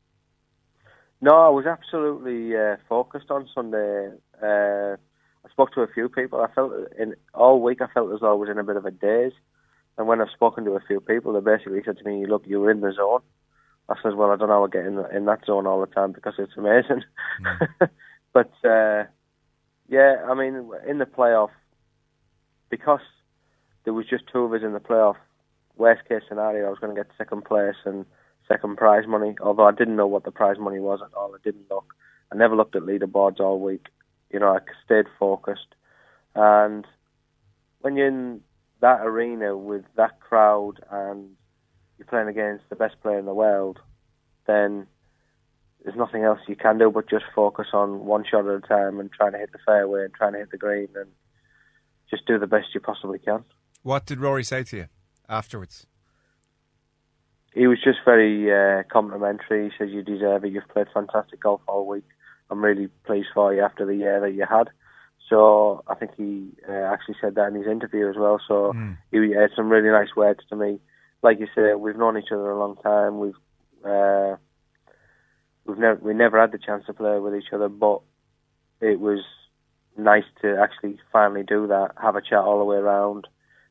No, I was absolutely uh, focused on Sunday. Uh, I spoke to a few people. I felt in all week I felt as though I was in a bit of a daze. And when I've spoken to a few people, they basically said to me, "Look, you were in the zone." I said, "Well, I don't know how I get in, in that zone all the time because it's amazing." Mm. But uh, yeah, I mean, in the playoff, because there was just two of us in the playoff, worst case scenario, I was going to get second place and second prize money, although I didn't know what the prize money was at all. I didn't look. I never looked at leaderboards all week. You know, I stayed focused. And when you're in that arena with that crowd and you're playing against the best player in the world, then there's nothing else you can do but just focus on one shot at a time and trying to hit the fairway and trying to hit the green and just do the best you possibly can. What did Rory say to you afterwards? He was just very uh, complimentary. He says, "You deserve it. You've played fantastic golf all week. I'm really pleased for you after the year that you had." So I think he uh, actually said that in his interview as well. So mm. he had some really nice words to me. Like you say, we've known each other a long time. We've uh, we've never we never had the chance to play with each other, but it was nice to actually finally do that. Have a chat all the way around.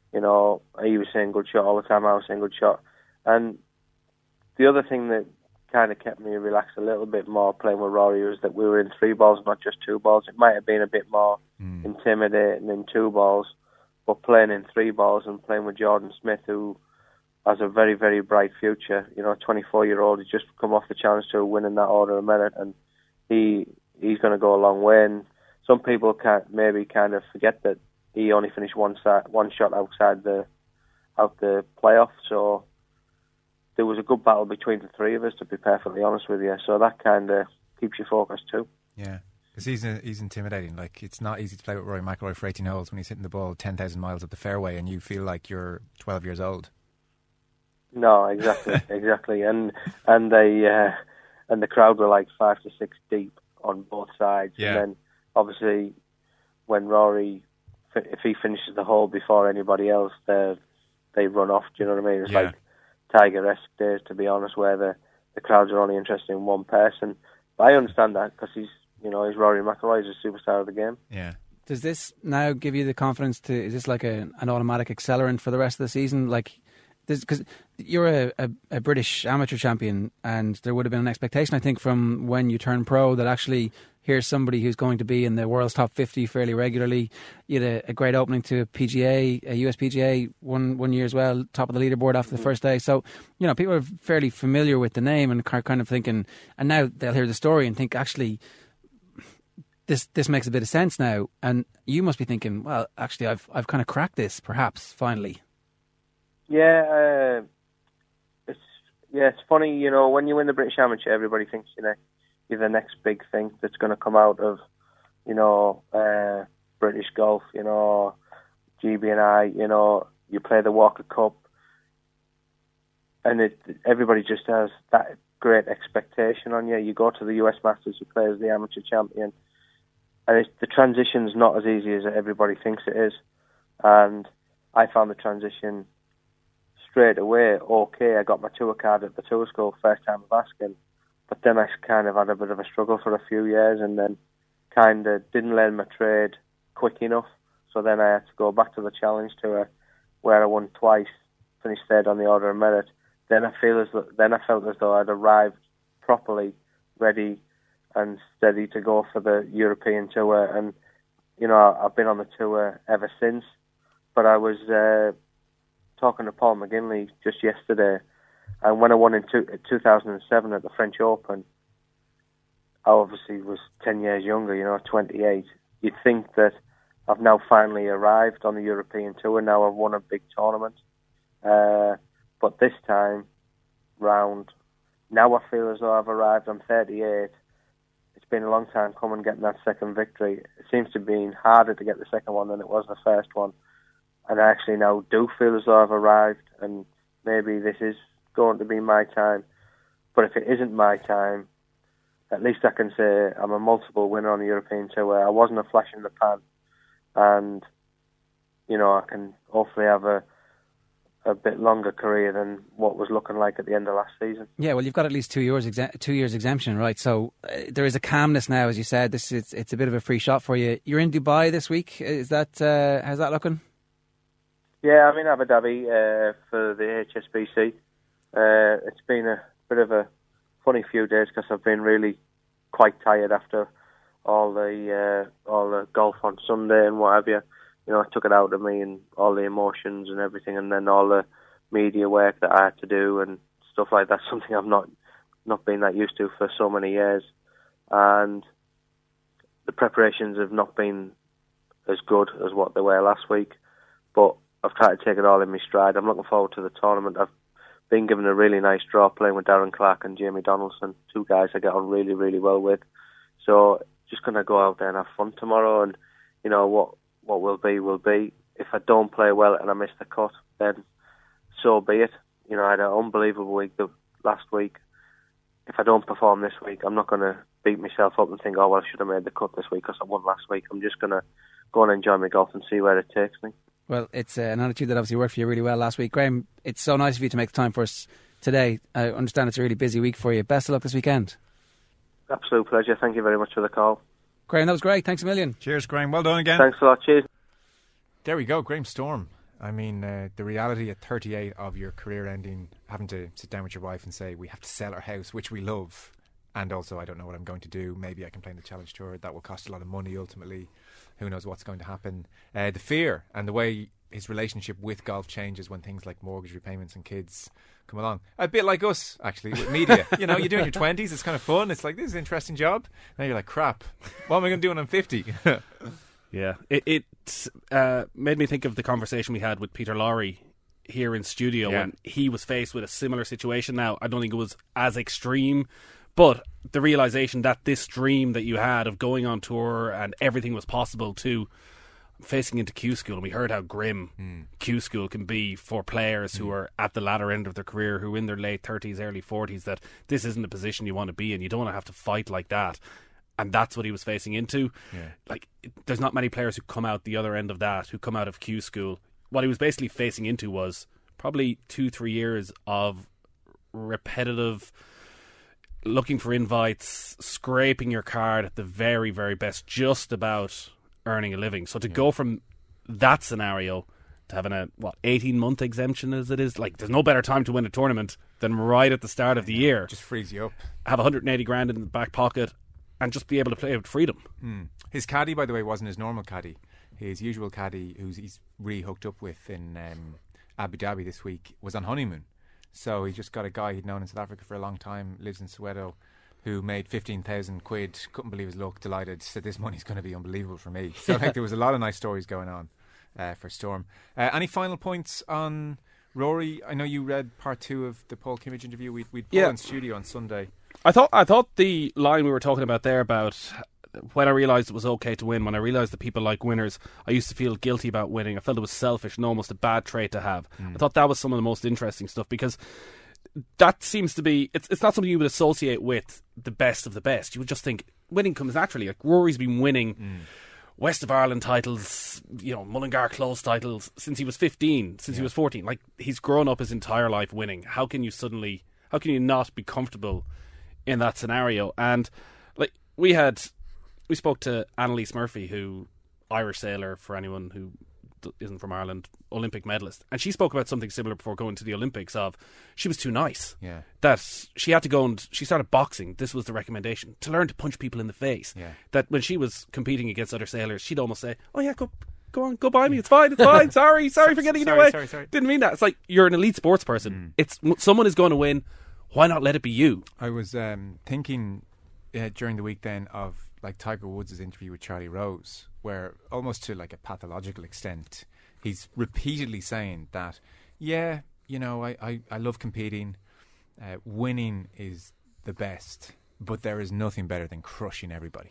You know, he was saying good shot all the time, I was saying good shot. And the other thing that kind of kept me relaxed a little bit more playing with Rory was that we were in three balls, not just two balls. It might have been a bit more mm. intimidating in two balls, but playing in three balls and playing with Jordan Smith, who has a very, very bright future. You know, a twenty-four-year-old who's just come off the Challenge Tour winning that Order of Merit, and he he's going to go a long way. And some people can't maybe kind of forget that he only finished one side, one shot outside the out the playoff. So there was a good battle between the three of us, to be perfectly honest with you. So that kind of keeps you focused too. Yeah, because he's uh, he's intimidating. Like, it's not easy to play with Rory McIlroy for eighteen holes when he's hitting the ball ten thousand miles up the fairway, and you feel like you're twelve years old. No, exactly, exactly, and and they uh, and the crowd were like five to six deep on both sides, yeah. and then obviously when Rory, if he finishes the hole before anybody else, they they run off. Do you know what I mean? It's yeah. like Tiger-esque days, to be honest, where the the crowds are only interested in one person. But I understand that because he's you know he's Rory McIlroy, he's a superstar of the game. Yeah. Does this now give you the confidence to? Is this like a, an automatic accelerant for the rest of the season? Like, because you're a, a, a British amateur champion, and there would have been an expectation, I think, from when you turned pro that actually here's somebody who's going to be in the world's top fifty fairly regularly. You had a, a great opening to P G A, a U S P G A one one year as well, top of the leaderboard after the first day. So, you know, people are fairly familiar with the name and are kind of thinking, and now they'll hear the story and think, actually, this this makes a bit of sense now. And you must be thinking, well, actually, I've I've kind of cracked this, perhaps, finally. Yeah, uh, it's yeah, it's funny, you know, when you win the British Amateur, everybody thinks you know you're the next big thing that's going to come out of, you know, uh, British golf, you know, G B and I, you know, you play the Walker Cup, and it everybody just has that great expectation on you. You go to the U S Masters, you play as the amateur champion, and it's, the transition's not as easy as everybody thinks it is, and I found the transition straight away okay. I got my tour card at the tour school first time of asking, but then I kind of had a bit of a struggle for a few years, and then kind of didn't learn my trade quick enough. So then I had to go back to the Challenge Tour, where I won twice, finished third on the Order of Merit. Then I feel as though, then I felt as though I'd arrived properly, ready and steady to go for the European Tour. And you know, I've been on the tour ever since. But I was Uh, talking to Paul McGinley just yesterday, and when I won in two, two thousand seven at the French Open, I obviously was ten years younger, you know, twenty-eight. You'd think that I've now finally arrived on the European Tour, now I've won a big tournament. Uh, but this time round, now I feel as though I've arrived. I'm thirty-eight. It's been a long time coming getting that second victory. It seems to have been harder to get the second one than it was the first one. And I actually now do feel as though I've arrived, and maybe this is going to be my time. But if it isn't my time, at least I can say I'm a multiple winner on the European Tour. I wasn't a flash in the pan, and you know I can hopefully have a a bit longer career than what was looking like at the end of last season. Yeah, well, you've got at least two years exe- two years exemption, right? So uh, there is a calmness now, as you said. This it's it's a bit of a free shot for you. You're in Dubai this week. Is that uh, how's that looking? Yeah, I'm in Abu Dhabi uh, for the H S B C. Uh, it's been a bit of a funny few days because I've been really quite tired after all the uh, all the golf on Sunday and what have you. You know, it took it out of me and all the emotions and everything, and then all the media work that I had to do and stuff like that. Something I've not not been that used to for so many years, and the preparations have not been as good as what they were last week. But I've tried to take it all in my stride. I'm looking forward to the tournament. I've been given a really nice draw playing with Darren Clarke and Jamie Donaldson, two guys I get on really, really well with. So just going to go out there and have fun tomorrow, and you know what what will be will be. If I don't play well and I miss the cut, then so be it. You know, I had an unbelievable week the last week. If I don't perform this week, I'm not going to beat myself up and think, oh, well, I should have made the cut this week because I won last week. I'm just going to go and enjoy my golf and see where it takes me. Well, it's uh, an attitude that obviously worked for you really well last week. Graham, it's so nice of you to make the time for us today. I understand it's a really busy week for you. Best of luck this weekend. Absolute pleasure. Thank you very much for the call. Graham, that was great. Thanks a million. Cheers, Graham. Well done again. Thanks a lot. Cheers. There we go. Graham Storm I mean, uh, the reality at thirty-eight of your career ending, having to sit down with your wife and say, we have to sell our house, which we love, and also I don't know what I'm going to do. Maybe I can play in the Challenge Tour. That will cost a lot of money ultimately. Who knows what's going to happen. Uh, the fear and the way his relationship with golf changes when things like mortgage repayments and kids come along. A bit like us, actually, with media. You know, you're doing your twenties, it's kind of fun. It's like, this is an interesting job. Now you're like, crap, what am I going to do when I'm fifty? Yeah, it, it uh, made me think of the conversation we had with Peter Lowry here in studio Yeah. when he was faced with a similar situation. Now, I don't think it was as extreme, but the realisation that this dream that you had of going on tour and everything was possible to facing into Q School, and we heard how grim mm. Q School can be for players mm. who are at the latter end of their career, who are in their late thirties, early forties, that this isn't the position you want to be in. You don't want to have to fight like that. And that's what he was facing into. Yeah. Like, there's not many players who come out the other end of that, who come out of Q School. What he was basically facing into was probably two, three years of repetitive looking for invites, scraping your card at the very, very best, just about earning a living. So to yeah. go from that scenario to having a, what, eighteen-month exemption as it is, like, there's no better time to win a tournament than right at the start of the year. Just frees you up. Have one hundred eighty grand in the back pocket and just be able to play with freedom. Hmm. His caddy, by the way, wasn't his normal caddy. His usual caddy, who's he's really hooked up with in um, Abu Dhabi this week, was on honeymoon. So he just got a guy he'd known in South Africa for a long time, lives in Soweto, who made fifteen thousand quid, couldn't believe his luck, delighted, said this money's going to be unbelievable for me. So like, there was a lot of nice stories going on uh, for Storm. Uh, any final points on Rory? I know you read part two of the Paul Kimmage interview. We'd, we'd Paul yeah. in studio on Sunday. I thought I thought the line we were talking about there about when I realised it was okay to win, when I realised that people like winners, I used to feel guilty about winning. I felt it was selfish and almost a bad trait to have. Mm. I thought that was some of the most interesting stuff, because that seems to be, it's it's not something you would associate with the best of the best. You would just think winning comes naturally. Like, Rory's been winning mm. West of Ireland titles, you know, Mullingar Close titles since he was fifteen, since yeah. he was fourteen. Like, he's grown up his entire life winning. How can you suddenly, how can you not be comfortable in that scenario? And like, we had we spoke to Annalise Murphy, who Irish sailor, for anyone who isn't from Ireland, Olympic medalist, and she spoke about something similar before going to the Olympics, of she was too nice. Yeah. That she had to go and she started boxing. This was the recommendation, to learn to punch people in the face. Yeah. That when she was competing against other sailors, she'd almost say, "Oh yeah, go go on, go by me. It's fine. It's fine. Sorry, sorry for getting in your way. Sorry, sorry. Didn't mean that." It's like, you're an elite sports person. Mm. It's someone is going to win. Why not let it be you? I was um, thinking uh, during the week then of like Tiger Woods' interview with Charlie Rose, where almost to like a pathological extent, he's repeatedly saying that, yeah, you know, I, I, I love competing. Uh, winning is the best, but there is nothing better than crushing everybody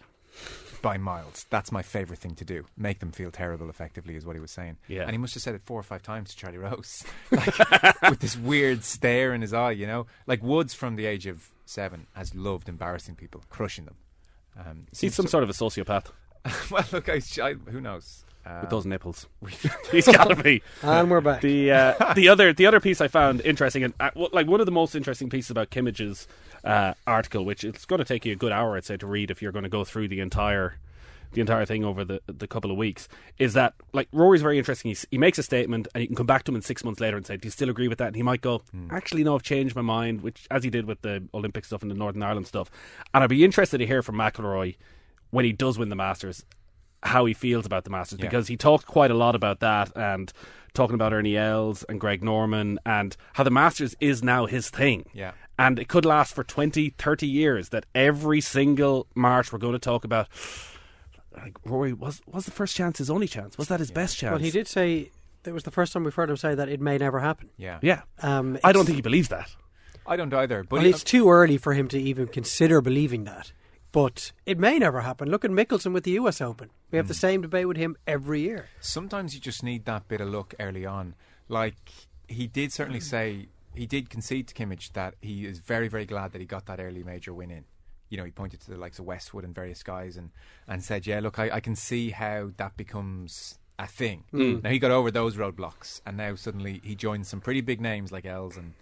by miles. That's my favourite thing to do. Make them feel terrible, effectively, is what he was saying. Yeah. And he must have said it four or five times to Charlie Rose, like, with this weird stare in his eye, you know? Like, Woods from the age of seven has loved embarrassing people, crushing them. Um, He's some so- sort of a sociopath. Well, look, I, I, who knows? Um, With those nipples, he's got to be. And we're back. The uh, the other the other piece I found interesting, and uh, like one of the most interesting pieces about Kimmage's uh, article, which it's going to take you a good hour, I'd say, to read if you're going to go through the entire the entire thing over the the couple of weeks, is that like Rory's very interesting. He's, he makes a statement, and you can come back to him in six months later and say, "Do you still agree with that?" And he might go, mm. "Actually, no, I've changed my mind," which, as he did with the Olympic stuff and the Northern Ireland stuff. And I'd be interested to hear from McIlroy when he does win the Masters, how he feels about the Masters, yeah. because he talked quite a lot about that, and talking about Ernie Els and Greg Norman, and how the Masters is now his thing. Yeah. And it could last for twenty, thirty years, that every single March we're going to talk about, like, Rory, was was the first chance his only chance? Was that his yeah. best chance? Well, he did say, that was the first time we've heard him say that it may never happen. Yeah. Yeah. Um, I don't think he believes that. I don't either. But well, he, it's too early for him to even consider believing that. But it may never happen. Look at Mickelson with the U S Open. We have mm. the same debate with him every year. Sometimes you just need that bit of luck early on. Like, he did certainly say, he did concede to Kimmage that he is very, very glad that he got that early major win in. You know, he pointed to the likes of Westwood and various guys and, and said, yeah, look, I, I can see how that becomes a thing. Mm. Now, he got over those roadblocks, and now suddenly he joins some pretty big names like Els and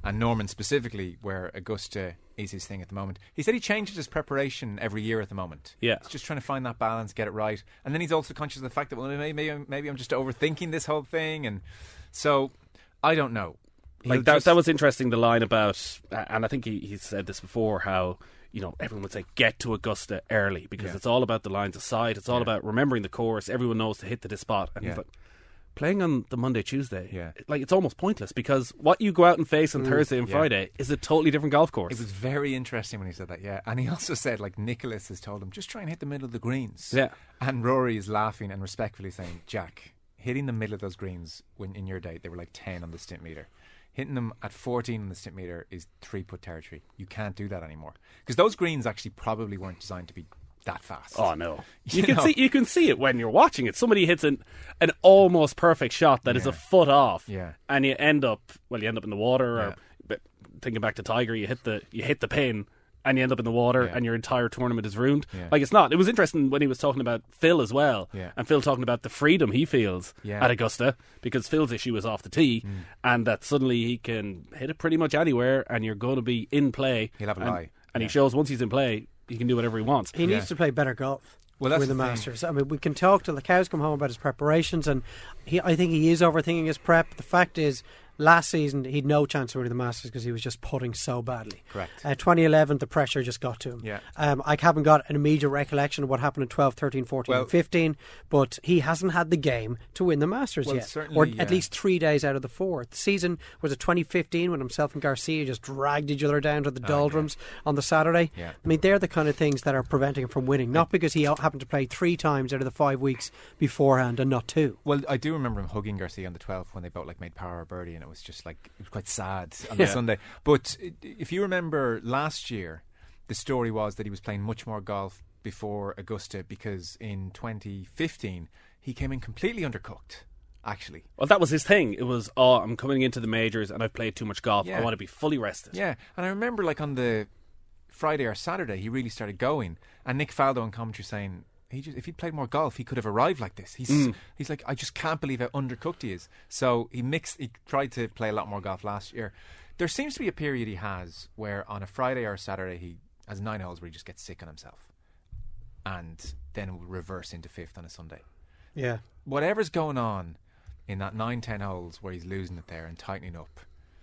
and Norman specifically, where Augusta is his thing at the moment. He said he changes his preparation every year at the moment. Yeah. He's just trying to find that balance, get it right. And then he's also conscious of the fact that, well, maybe, maybe, maybe I'm just overthinking this whole thing. And so, I don't know. Like He'll that, just- that was interesting, the line about, and I think he, he said this before, how, you know, everyone would say, get to Augusta early, because Yeah. it's all about the lines of sight, it's all Yeah. about remembering the course, everyone knows to hit to this spot. And Yeah. he's like, playing on the Monday, Tuesday, Yeah. like, it's almost pointless, because what you go out and face on Mm. Thursday and Yeah. Friday is a totally different golf course. It was very interesting when he said that, yeah. And he also said, like, Nicholas has told him, just try and hit the middle of the greens. Yeah. And Rory is laughing and respectfully saying, Jack, hitting the middle of those greens when in your day, they were like ten on the stint meter. Hitting them at fourteen on the stint meter is three-putt territory. You can't do that anymore. Because those greens actually probably weren't designed to be that fast. Oh no! You, You can know? see you can see it when you're watching it. Somebody hits an an almost perfect shot that is Yeah. a foot off, Yeah. and you end up well, you end up in the water. Yeah. Or but thinking back to Tiger, you hit the you hit the pin, and you end up in the water, Yeah. and your entire tournament is ruined. Yeah. Like, it's not. It was interesting when he was talking about Phil as well, Yeah. and Phil talking about the freedom he feels Yeah. at Augusta, because Phil's issue is off the tee, Mm. and that suddenly he can hit it pretty much anywhere, and you're going to be in play. He'll have a and, lie. and Yeah. he shows once he's in play, he can do whatever he wants. He needs to play better golf. Well, that's with the, the thing. Masters. I mean, we can talk till the cows come home about his preparations, and he, I think he is overthinking his prep. The fact is, last season he'd no chance of winning the Masters because he was just putting so badly. Correct. Uh, twenty eleven, the pressure just got to him. Yeah. Um, I haven't got an immediate recollection of what happened in twelve, thirteen, fourteen, Well- and fifteen, but he hasn't had the game to win the Masters Well, yet, certainly, or yeah. at least three days out of the four. The season was it twenty fifteen when himself and Garcia just dragged each other down to the Oh, doldrums on the Saturday. Yeah. I mean, they're the kind of things that are preventing him from winning, not because he happened to play three times out of the five weeks beforehand and not two. Well, I do remember him hugging Garcia on the twelfth when they both like made par or birdie, and it was just like it was quite sad on the Yeah. Sunday. But i- if you remember last year, the story was that he was playing much more golf before Augusta because in twenty fifteen he came in completely undercooked. Actually, Well, that was his thing. It was, oh, I'm coming into the majors and I've played too much golf. Yeah. I want to be fully rested. yeah, and I remember like on the Friday or Saturday he really started going, and Nick Faldo on commentary saying, he just, if he'd played more golf, he could have arrived like this. He's Mm. he's like, I just can't believe how undercooked he is. So he mixed. He tried to play a lot more golf last year. There seems to be a period he has where on a Friday or a Saturday he has nine holes where he just gets sick on himself, and then will reverse into fifth on a Sunday. Yeah. Whatever's going on in that nine, ten holes where he's losing it there and tightening up,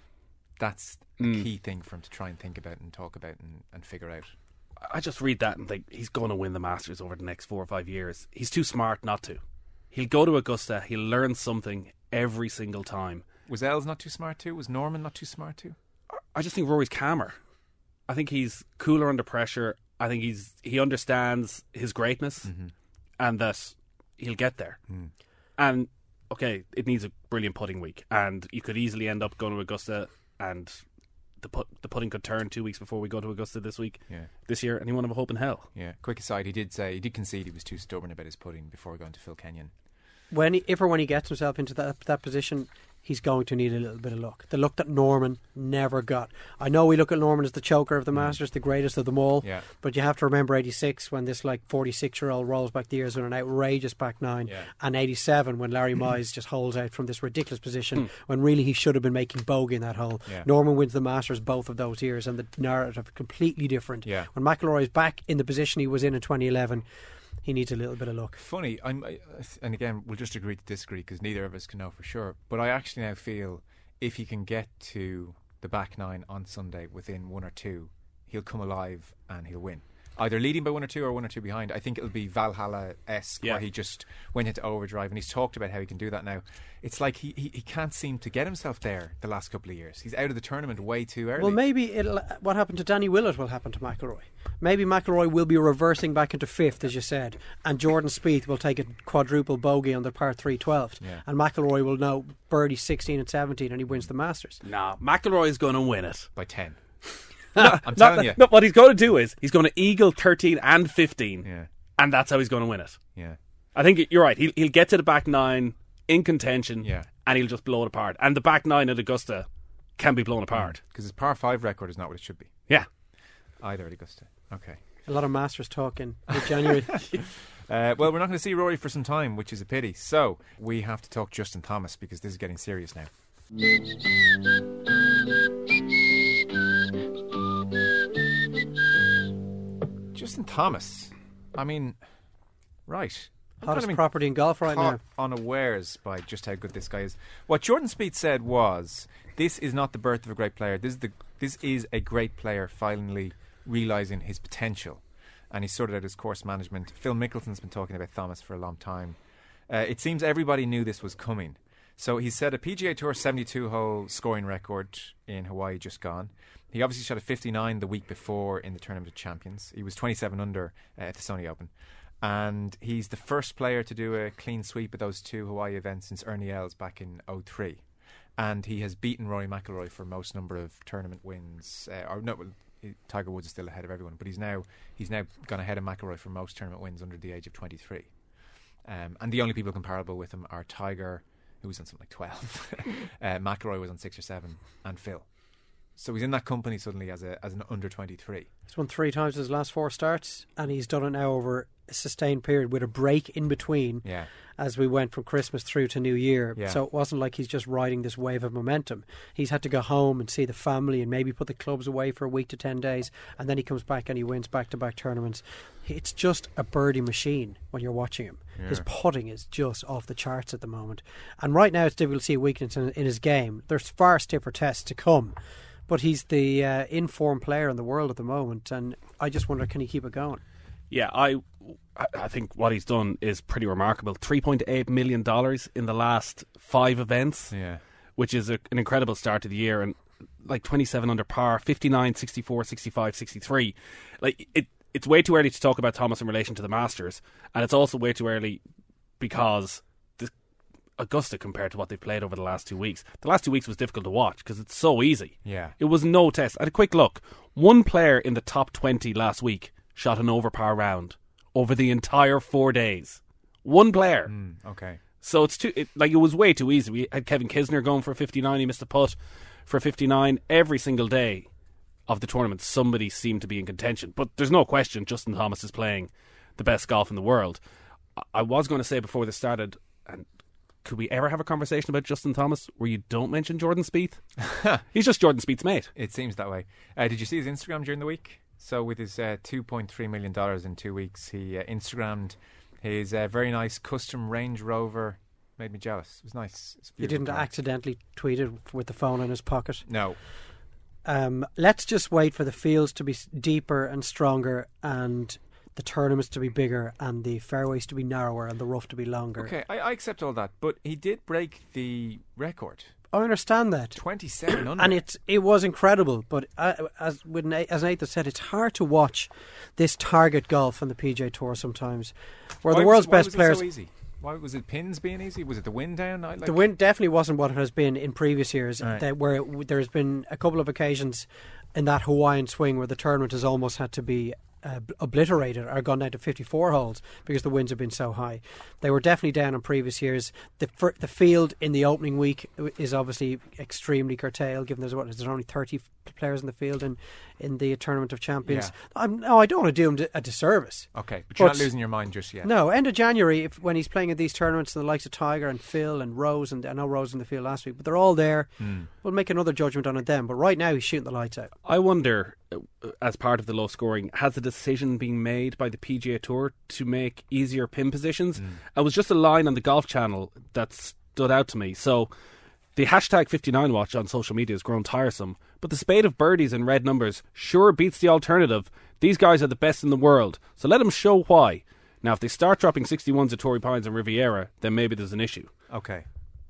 that's a Mm. key thing for him to try and think about and talk about and, and figure out. I just read that and think he's going to win the Masters over the next four or five years. He's too smart not to. He'll go to Augusta. He'll learn something every single time. Was Els not too smart too? Was Norman not too smart too? I just think Rory's calmer. I think he's cooler under pressure. I think he's he understands his greatness Mm-hmm. and that he'll get there. Mm. And okay, it needs a brilliant putting week, and you could easily end up going to Augusta, and the put the putting could turn two weeks before we go to Augusta this week, Yeah. this year, and he won't have a hope in hell. Yeah. Quick aside, he did say he did concede he was too stubborn about his putting before going to Phil Kenyon. When he, if or when he gets himself into that that position, he's going to need a little bit of luck. The luck that Norman never got. I know we look at Norman as the choker of the Masters, the greatest of them all. Yeah. But you have to remember eighty-six when this like forty-six-year-old rolls back the years with an outrageous back nine, Yeah. and eighty-seven when Larry Mize just holds out from this ridiculous position when really he should have been making bogey in that hole. Yeah. Norman wins the Masters both of those years, and the narrative completely different. Yeah. When McIlroy is back in the position he was in in twenty eleven, he needs a little bit of luck. Funny, I'm, I, and again, we'll just agree to disagree because neither of us can know for sure. But I actually now feel if he can get to the back nine on Sunday within one or two, he'll come alive and he'll win. Either leading by one or two or one or two behind. I think it'll be Valhalla-esque Yeah. where he just went into overdrive, and he's talked about how he can do that now. It's like he, he, he can't seem to get himself there the last couple of years. He's out of the tournament way too early. Well, maybe it'll, what happened to Danny Willett will happen to McIlroy. Maybe McIlroy will be reversing back into fifth, as you said, and Jordan Spieth will take a quadruple bogey on the par three twelfth, Yeah. and McIlroy will know birdie sixteen and seventeen, and he wins the Masters. Nah, McIlroy's going to win it. by ten. No, I'm not- telling you. no, what he's going to do is he's going to eagle thirteen and fifteen, Yeah. and that's how he's going to win it. Yeah. I think you're right. He'll, he'll get to the back nine in contention, Yeah. and he'll just blow it apart. And the back nine at Augusta can be blown apart. Because his par five record is not what it should be. Yeah. Either at Augusta. Okay. A lot of Masters talk in January. Uh, well, we're not going to see Rory for some time, which is a pity. So we have to talk Justin Thomas because this is getting serious now. Justin Thomas. I mean, right. I'm Hottest kind of property in golf right caught now. unawares by just how good this guy is. What Jordan Spieth said was, "This is not the birth of a great player. This is the this is a great player finally realising his potential." And he sorted out his course management. Phil Mickelson's been talking about Thomas for a long time. Uh, it seems everybody knew this was coming. So he set a P G A Tour seventy-two hole scoring record in Hawaii just gone. He obviously shot a fifty-nine the week before in the Tournament of Champions. He was twenty-seven under uh, at the Sony Open. And he's the first player to do a clean sweep of those two Hawaii events since Ernie Els back in oh three. And he has beaten Rory McIlroy for most number of tournament wins. Uh, or no, well, he, Tiger Woods is still ahead of everyone, but he's now he's now gone ahead of McIlroy for most tournament wins under the age of twenty-three. Um, and the only people comparable with him are Tiger, who was on something like twelve, uh, McIlroy was on six or seven, and Phil. So he's in that company suddenly as a as an under twenty-three. He's won three times his last four starts, and he's done it now over a sustained period with a break in between. Yeah. As we went from Christmas through to New Year. Yeah. So it wasn't like he's just riding this wave of momentum. He's had to go home and see the family and maybe put the clubs away for a week to ten days, and then he comes back and he wins back-to-back tournaments. It's just a birdie machine when you're watching him. Yeah. His putting is just off the charts at the moment. And right now it's difficult to see a weakness in, in his game. There's far stiffer tests to come. But he's the uh, in-form player in the world at the moment, and I just wonder, can he keep it going? Yeah, I I think what he's done is pretty remarkable. three point eight million dollars in the last five events, yeah, which is a, an incredible start to the year. And like twenty-seven under par, fifty-nine, sixty-four, sixty-five, sixty-three. Like it, it's way too early to talk about Thomas in relation to the Masters, and it's also way too early because this Augusta compared to what they've played over the last two weeks. The last two weeks was difficult to watch because it's so easy. Yeah, it was no test. I had a quick look. One player in the top twenty last week shot an over par round over the entire four days. One player. Mm, okay. So it's too it, like it was way too easy. We had Kevin Kisner going for a fifty-nine. He missed a putt for a fifty-nine. Every single day of the tournament, somebody seemed to be in contention. But there's no question Justin Thomas is playing the best golf in the world. I, I was going to say before this started, and could we ever have a conversation about Justin Thomas where you don't mention Jordan Spieth? He's just Jordan Spieth's mate. It seems that way. Uh, did you see his Instagram during the week? So with his uh, two point three million dollars in two weeks, he uh, Instagrammed his uh, very nice custom Range Rover. Made me jealous. It was nice. It's He didn't car. accidentally tweet it with the phone in his pocket. No. Um, let's just wait for the fields to be deeper and stronger, and the tournaments to be bigger, and the fairways to be narrower, and the rough to be longer. Okay, I, I accept all that, but he did break the record. I understand that. twenty-seven under. And it's, it was incredible, but uh, as with Na- as Nathan said, it's hard to watch this target golf on the P G A Tour sometimes, where why the world's was, why best was players... It so easy? Why was it pins being easy? Was it the wind down? I, like... The wind definitely wasn't what it has been in previous years, Right. that where it, there's been a couple of occasions in that Hawaiian swing where the tournament has almost had to be uh, obliterated or gone down to fifty-four holes because the winds have been so high. They were definitely down in previous years. The fir- the field in the opening week is obviously extremely curtailed, given there's what there's only thirty f- players in the field in, in the Tournament of Champions. Yeah. I'm, no, I don't want to do him a disservice. Okay, but you're But- not losing your mind just yet. No, end of January, if, when he's playing at these tournaments, the likes of Tiger and Phil and Rose, and I know Rose in the field last week, but they're all there. Mm. We'll make another judgment on it then. But right now, he's shooting the lights out. I wonder, uh, as part of the low scoring, has a decision been made by the P G A Tour to make easier pin positions? Mm. It was just a line on the Golf Channel that stood out to me. So the hashtag fifty-nine watch on social media has grown tiresome, but the spate of birdies and red numbers sure beats the alternative. These guys are the best in the world, so let them show why. Now, if they start dropping sixty-ones at Torrey Pines and Riviera, then maybe there's an issue. Okay.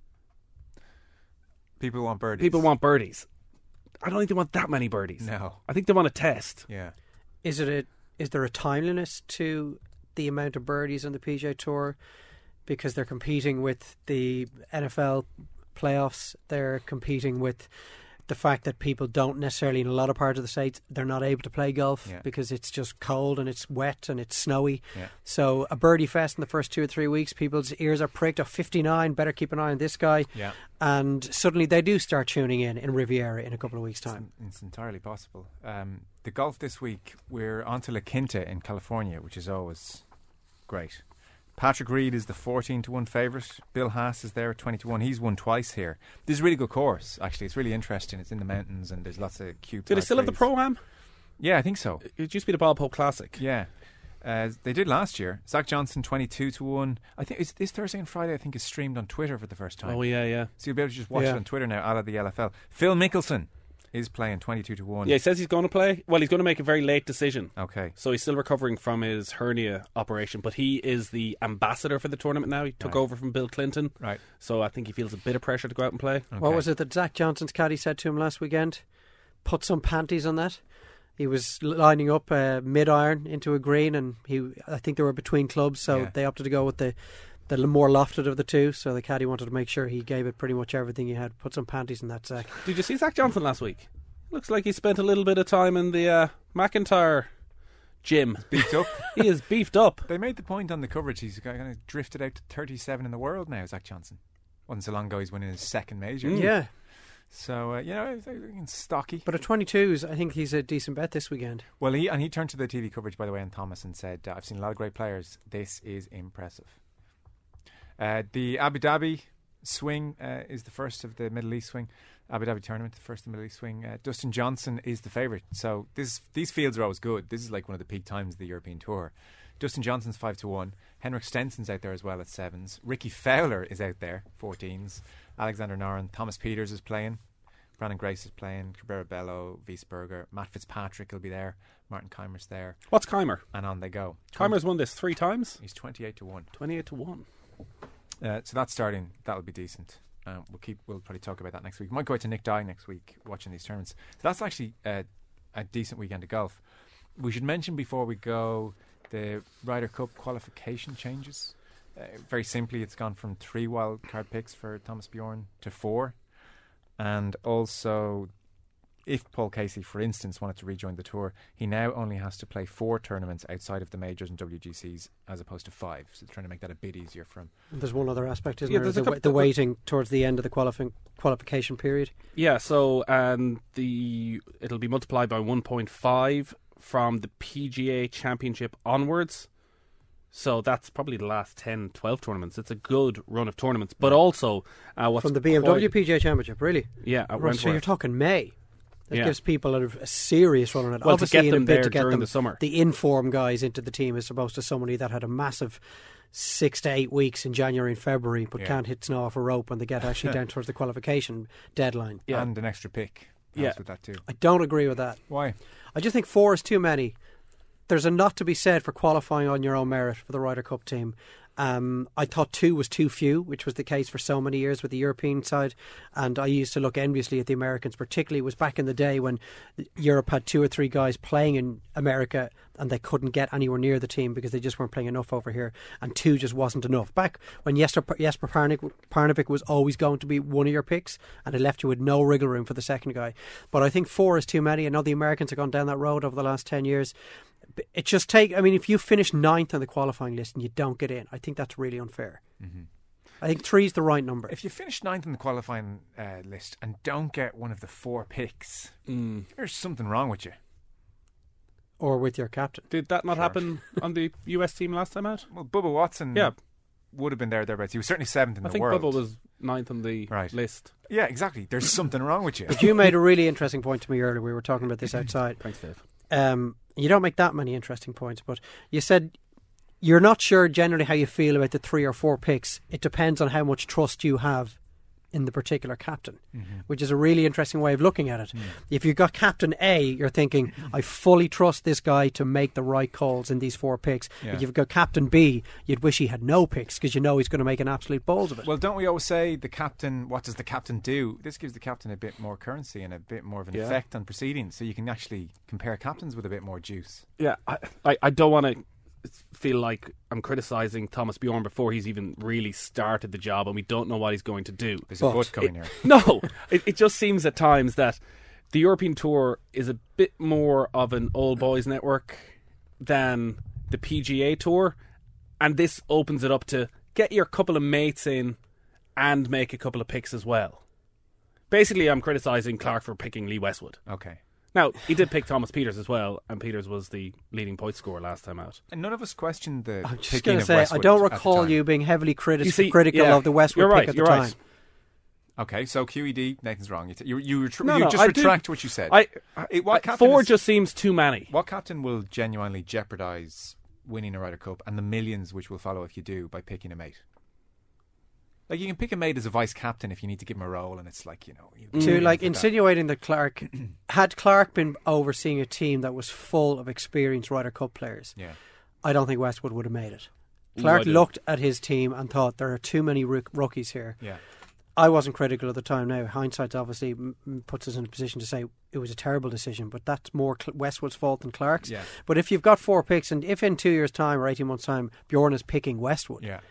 People want birdies. People want birdies. I don't think they want that many birdies. No. I think they want a test. Yeah. Is it a, is there a timeliness to the amount of birdies on the P G A Tour? Because they're competing with the N F L playoffs. They're competing with the fact that people don't necessarily, in a lot of parts of the States, they're not able to play golf Yeah. because it's just cold and it's wet and it's snowy. Yeah. So a birdie fest in the first two or three weeks, people's ears are pricked. Oh, fifty-nine, better keep an eye on this guy. Yeah. And suddenly they do start tuning in in Riviera in a couple of weeks' time. It's, it's entirely possible. Um, the golf this week, we're on to La Quinta in California, which is always great. Patrick Reed is the fourteen to one favourite. Bill Haas is there at twenty to one. He's won twice here. This is a really good course, actually. It's really interesting. It's in the mountains and there's lots of cute. Do they still have the Pro-Am? Yeah, I think so. It used to be the Ball Pope Classic. Yeah. Uh, they did last year. Zach Johnson twenty-two to one. I think it's this Thursday and Friday. I think is streamed on Twitter for the first time. Oh yeah, yeah. So you'll be able to just watch yeah. it on Twitter now, out of the L F L. Phil Mickelson is playing twenty-two to one. Yeah, he says he's going to play. Well, he's going to make a very late decision. Okay. So he's still recovering from his hernia operation, but he is the ambassador for the tournament now. He took right. over from Bill Clinton. Right. So I think he feels a bit of pressure to go out and play. Okay. What was it that Zach Johnson's caddy said to him last weekend? Put some panties on that. He was lining up uh, mid-iron into a green, and he I think they were between clubs, so yeah. they opted to go with the the more lofted of the two. So the caddy wanted to make sure he gave it pretty much everything he had. Put some panties in that sack. Did you see Zach Johnson last week? Looks like he spent a little bit of time in the uh, McIntyre gym. Beefed up. He is beefed up. They made the point on the coverage he's kind of drifted out to thirty-seven in the world now, Zach Johnson. Wasn't so long ago he's winning his second major. Mm. Yeah. So, uh, you know, it's stocky. But at twenty-twos, I think he's a decent bet this weekend. Well, he and he turned to the T V coverage, by the way, on Thomas and said, uh, I've seen a lot of great players. This is impressive. Uh, the Abu Dhabi swing uh, is the first of the Middle East swing. Abu Dhabi tournament, the first of the Middle East swing. Uh, Dustin Johnson is the favourite. So this these fields are always good. This is like one of the peak times of the European Tour. Dustin Johnson's five to one. Henrik Stenson's out there as well at sevens. Ricky Fowler is out there, fourteens. Alexander Noren. Thomas Peters is playing. Brandon Grace is playing. Cabrera Bello, Wiesberger. Matt Fitzpatrick will be there. Martin Keimer's there. What's Keimer? And on they go. Keimer's won this three times? He's twenty-eight to one. twenty-eight to one. Uh, so that's starting. That'll be decent. Uh, we'll keep. We'll probably talk about that next week. We might go out to Nick Dye next week watching these tournaments. So that's actually uh, a decent weekend of golf. We should mention before we go the Ryder Cup qualification changes. Uh, very simply, it's gone from three wild card picks for Thomas Bjorn to four. And also, if Paul Casey, for instance, wanted to rejoin the tour, he now only has to play four tournaments outside of the majors and W G Cs as opposed to five. So they're trying to make that a bit easier for him. There's one other aspect, isn't yeah, there? The, the, the waiting towards the end of the qualifying qualification period. Yeah, so um, the it'll be multiplied by one point five from the P G A Championship onwards. So that's probably the last ten, twelve tournaments. It's a good run of tournaments. But also, uh, what's from the B M W quite, P G A Championship, really? Yeah, at right, so you're talking May. That yeah. gives people a, a serious run on it. Well, Obviously, to get them in a bit there to get during them the summer. The inform guys into the team as opposed to somebody that had a massive six to eight weeks in January and February, but yeah. can't hit snow off a rope when they get actually down towards the qualification deadline. Yeah. And an extra pick. Yeah, with that too. I don't agree with that. Why? I just think four is too many. There's a lot to be said for qualifying on your own merit for the Ryder Cup team. Um, I thought two was too few, which was the case for so many years with the European side. And I used to look enviously at the Americans, particularly it was back in the day when Europe had two or three guys playing in America and they couldn't get anywhere near the team because they just weren't playing enough over here. And two just wasn't enough. Back when Jesper, Jesper Parnevik was always going to be one of your picks and it left you with no wriggle room for the second guy. But I think four is too many. I know the Americans have gone down that road over the last ten years. It just take. I mean, if you finish ninth on the qualifying list and you don't get in, I think that's really unfair. Mm-hmm. I think three is the right number. If you finish ninth on the qualifying uh, list and don't get one of the four picks, mm. there's something wrong with you. Or with your captain. Did that not sure. happen on the U S team last time out? Well, Bubba Watson yeah. would have been there thereabouts. He was certainly seventh in I the think world. Bubba was ninth on the right. list. Yeah, exactly. There's something wrong with you. But you made a really interesting point to me earlier. We were talking about this outside. Thanks, Dave. Um, you don't make that many interesting points, but you said you're not sure generally how you feel about the three or four picks. It depends on how much trust you have in the particular captain, mm-hmm. which is a really interesting way of looking at it. Mm. If you've got Captain A, you're thinking, I fully trust this guy to make the right calls in these four picks. Yeah. If you've got Captain B, you'd wish he had no picks because you know he's going to make an absolute balls of it. Well, don't we always say the captain, what does the captain do? This gives the captain a bit more currency and a bit more of an yeah. effect on proceedings, so you can actually compare captains with a bit more juice. Yeah, I, I, I don't want to feel like I'm criticising Thomas Bjorn before he's even really started the job and we don't know what he's going to do. There's but a but coming it, here. No, it, it just seems at times that the European Tour is a bit more of an old boys network than the P G A Tour, and this opens it up to get your couple of mates in and make a couple of picks as well. Basically, I'm criticising Clark for picking Lee Westwood. Okay. Now, he did pick Thomas Peters as well, and Peters was the leading point scorer last time out. And none of us questioned the I'm just picking going to of say, Westwood I don't at the recall time. you being heavily criti- You see, critical yeah, of the Westwood you're pick right, at the you're time. right. Okay, so Q E D, Nathan's wrong. You t- you, you, retr- No, you no, just I do- retract what you said. I, It- what I- captain four is- just seems too many. What captain will genuinely jeopardise winning a Ryder Cup and the millions which will follow if you do by picking a mate? Like, you can pick a mate as a vice captain if you need to give him a role, and it's like, you know... You To like that. insinuating that Clark had Clark been overseeing a team that was full of experienced Ryder Cup players, Yeah. I don't think Westwood would have made it. Ooh, Clark I do. looked at his team and thought there are too many rook- rookies here. Yeah. I wasn't critical at the time. Now hindsight obviously m- m- puts us in a position to say it was a terrible decision, but that's more Cl- Westwood's fault than Clark's. Yeah. But if you've got four picks, and if in two years' time or eighteen months' time Bjorn is picking Westwood, Yeah.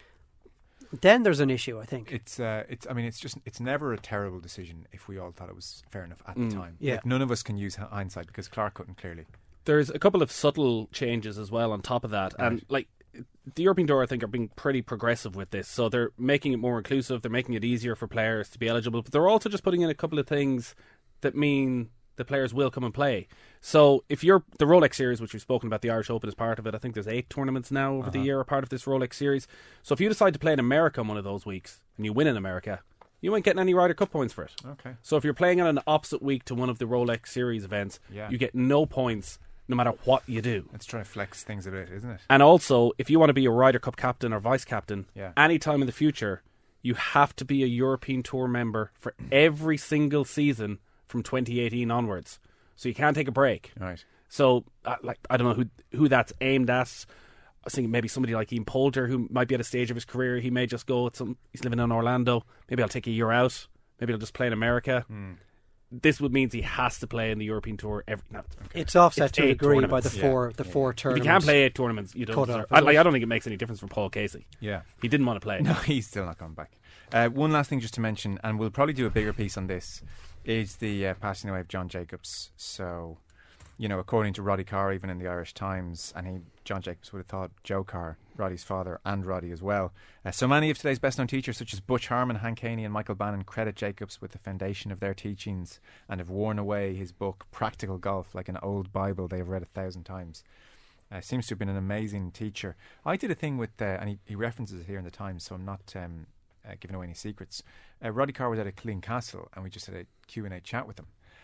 then there's an issue. I think It's, uh, it's. I mean, it's just. It's never a terrible decision if we all thought it was fair enough at Mm. the time. Yeah. Like, none of us can use h- hindsight because Clark couldn't clearly. There's a couple of subtle changes as well on top of that. And, like, the European Tour, I think, are being pretty progressive with this. So they're making it more inclusive. They're making it easier for players to be eligible. But they're also just putting in a couple of things that mean the players will come and play. So if you're the Rolex Series, which we've spoken about, the Irish Open is part of it. I think there's eight tournaments now over the Uh-huh. year are part of this Rolex Series. So if you decide to play in America on one of those weeks and you win in America, you ain't getting any Ryder Cup points for it. Okay. So if you're playing on an opposite week to one of the Rolex Series events, Yeah. you get no points no matter what you do. Let's try to flex things a bit, isn't it? And also, if you want to be a Ryder Cup captain or vice captain, Yeah. any time in the future, you have to be a European Tour member for every single season from twenty eighteen onwards. So you can't take a break. Right. So, uh, like, I don't know who who that's aimed at. I was thinking maybe somebody like Ian Poulter, who might be at a stage of his career. He may just go. At some, he's living in Orlando. Maybe I'll take a year out. Maybe I'll just play in America. Mm. This would mean he has to play in the European Tour every. No, it's offset it's to a eight degree by the tournaments. four the four If you tournaments. can't play eight tournaments, you don't. Cut Deserve, off, I, is like, it? I don't think it makes any difference for Paul Casey. Yeah. He didn't want to play. No, he's still not coming back. Uh, one last thing just to mention, and we'll probably do a bigger piece on this, is the uh, passing away of John Jacobs. So, you know, according to Roddy Carr, even in the Irish Times, and he, John Jacobs would have thought Joe Carr, Roddy's father, and Roddy as well. Uh, so many of today's best-known teachers, such as Butch Harmon, Hank Haney and Michael Bannon, credit Jacobs with the foundation of their teachings and have worn away his book, Practical Golf, like an old Bible they have read a thousand times. Uh, seems to have been an amazing teacher. I did a thing with, uh, and he, he references it here in the Times, so I'm not um, uh, giving away any secrets. Uh, Roddy Carr was at a Killeen Castle, and we just had a Q and A chat with him.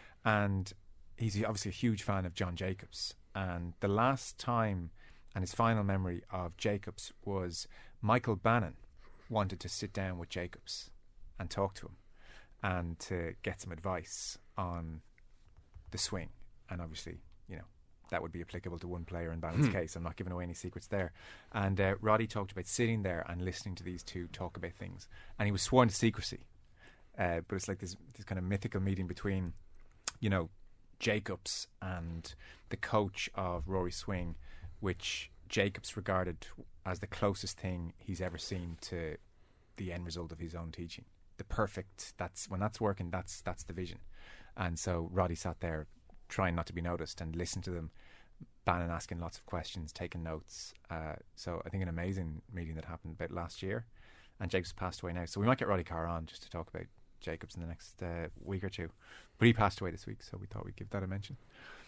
And he's obviously a huge fan of John Jacobs. And the last time, and his final memory of Jacobs, was Michael Bannon wanted to sit down with Jacobs and talk to him and to get some advice on the swing. And obviously, you know, that would be applicable to one player in Bannon's Hmm. case. I'm not giving away any secrets there. And uh, Roddy talked about sitting there and listening to these two talk about things. And he was sworn to secrecy. Uh, but it's like this, this kind of mythical meeting between, you know, Jacobs and the coach of Rory Swing, which Jacobs regarded as the closest thing he's ever seen to the end result of his own teaching. The perfect, that's when that's working, that's that's the vision. And so Roddy sat there trying not to be noticed and listened to them, Bannon asking lots of questions, taking notes. Uh, so I think an amazing meeting that happened about last year. And Jacobs passed away now. So we might get Roddy Carr on just to talk about Jacobs in the next uh, week or two. But he passed away this week, so we thought we'd give that a mention.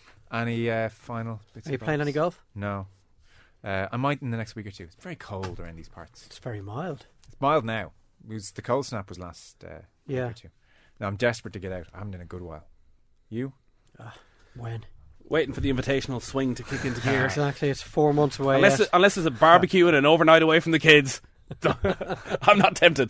Any uh, final bits Are you of playing advice? any golf? No. Uh, I might in the next week or two. It's very cold around these parts. It's very mild. It's mild now. It was, the cold snap was last uh, Yeah. week or two. Now I'm desperate to get out. I haven't in a good while. You? Uh, when? Waiting for the invitational swing to kick into gear. Exactly, it's four months away. Unless, yet. it, unless there's a barbecue and an overnight away from the kids. I'm not tempted.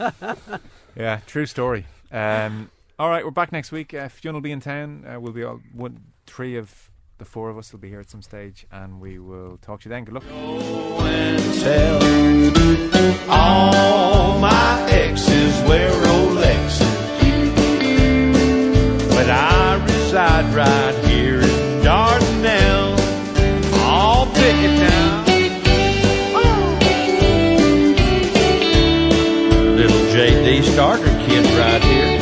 Yeah, true story. Um, all right, we're back next week. Uh, Fionn will be in town. Uh, we'll be all one, three of the four of us will be here at some stage, and we will talk to you then. Good luck. Tell all my exes wear Rolexes, but I reside right here in Dardanelle. I'll pick it down. Little J D starter kit right here.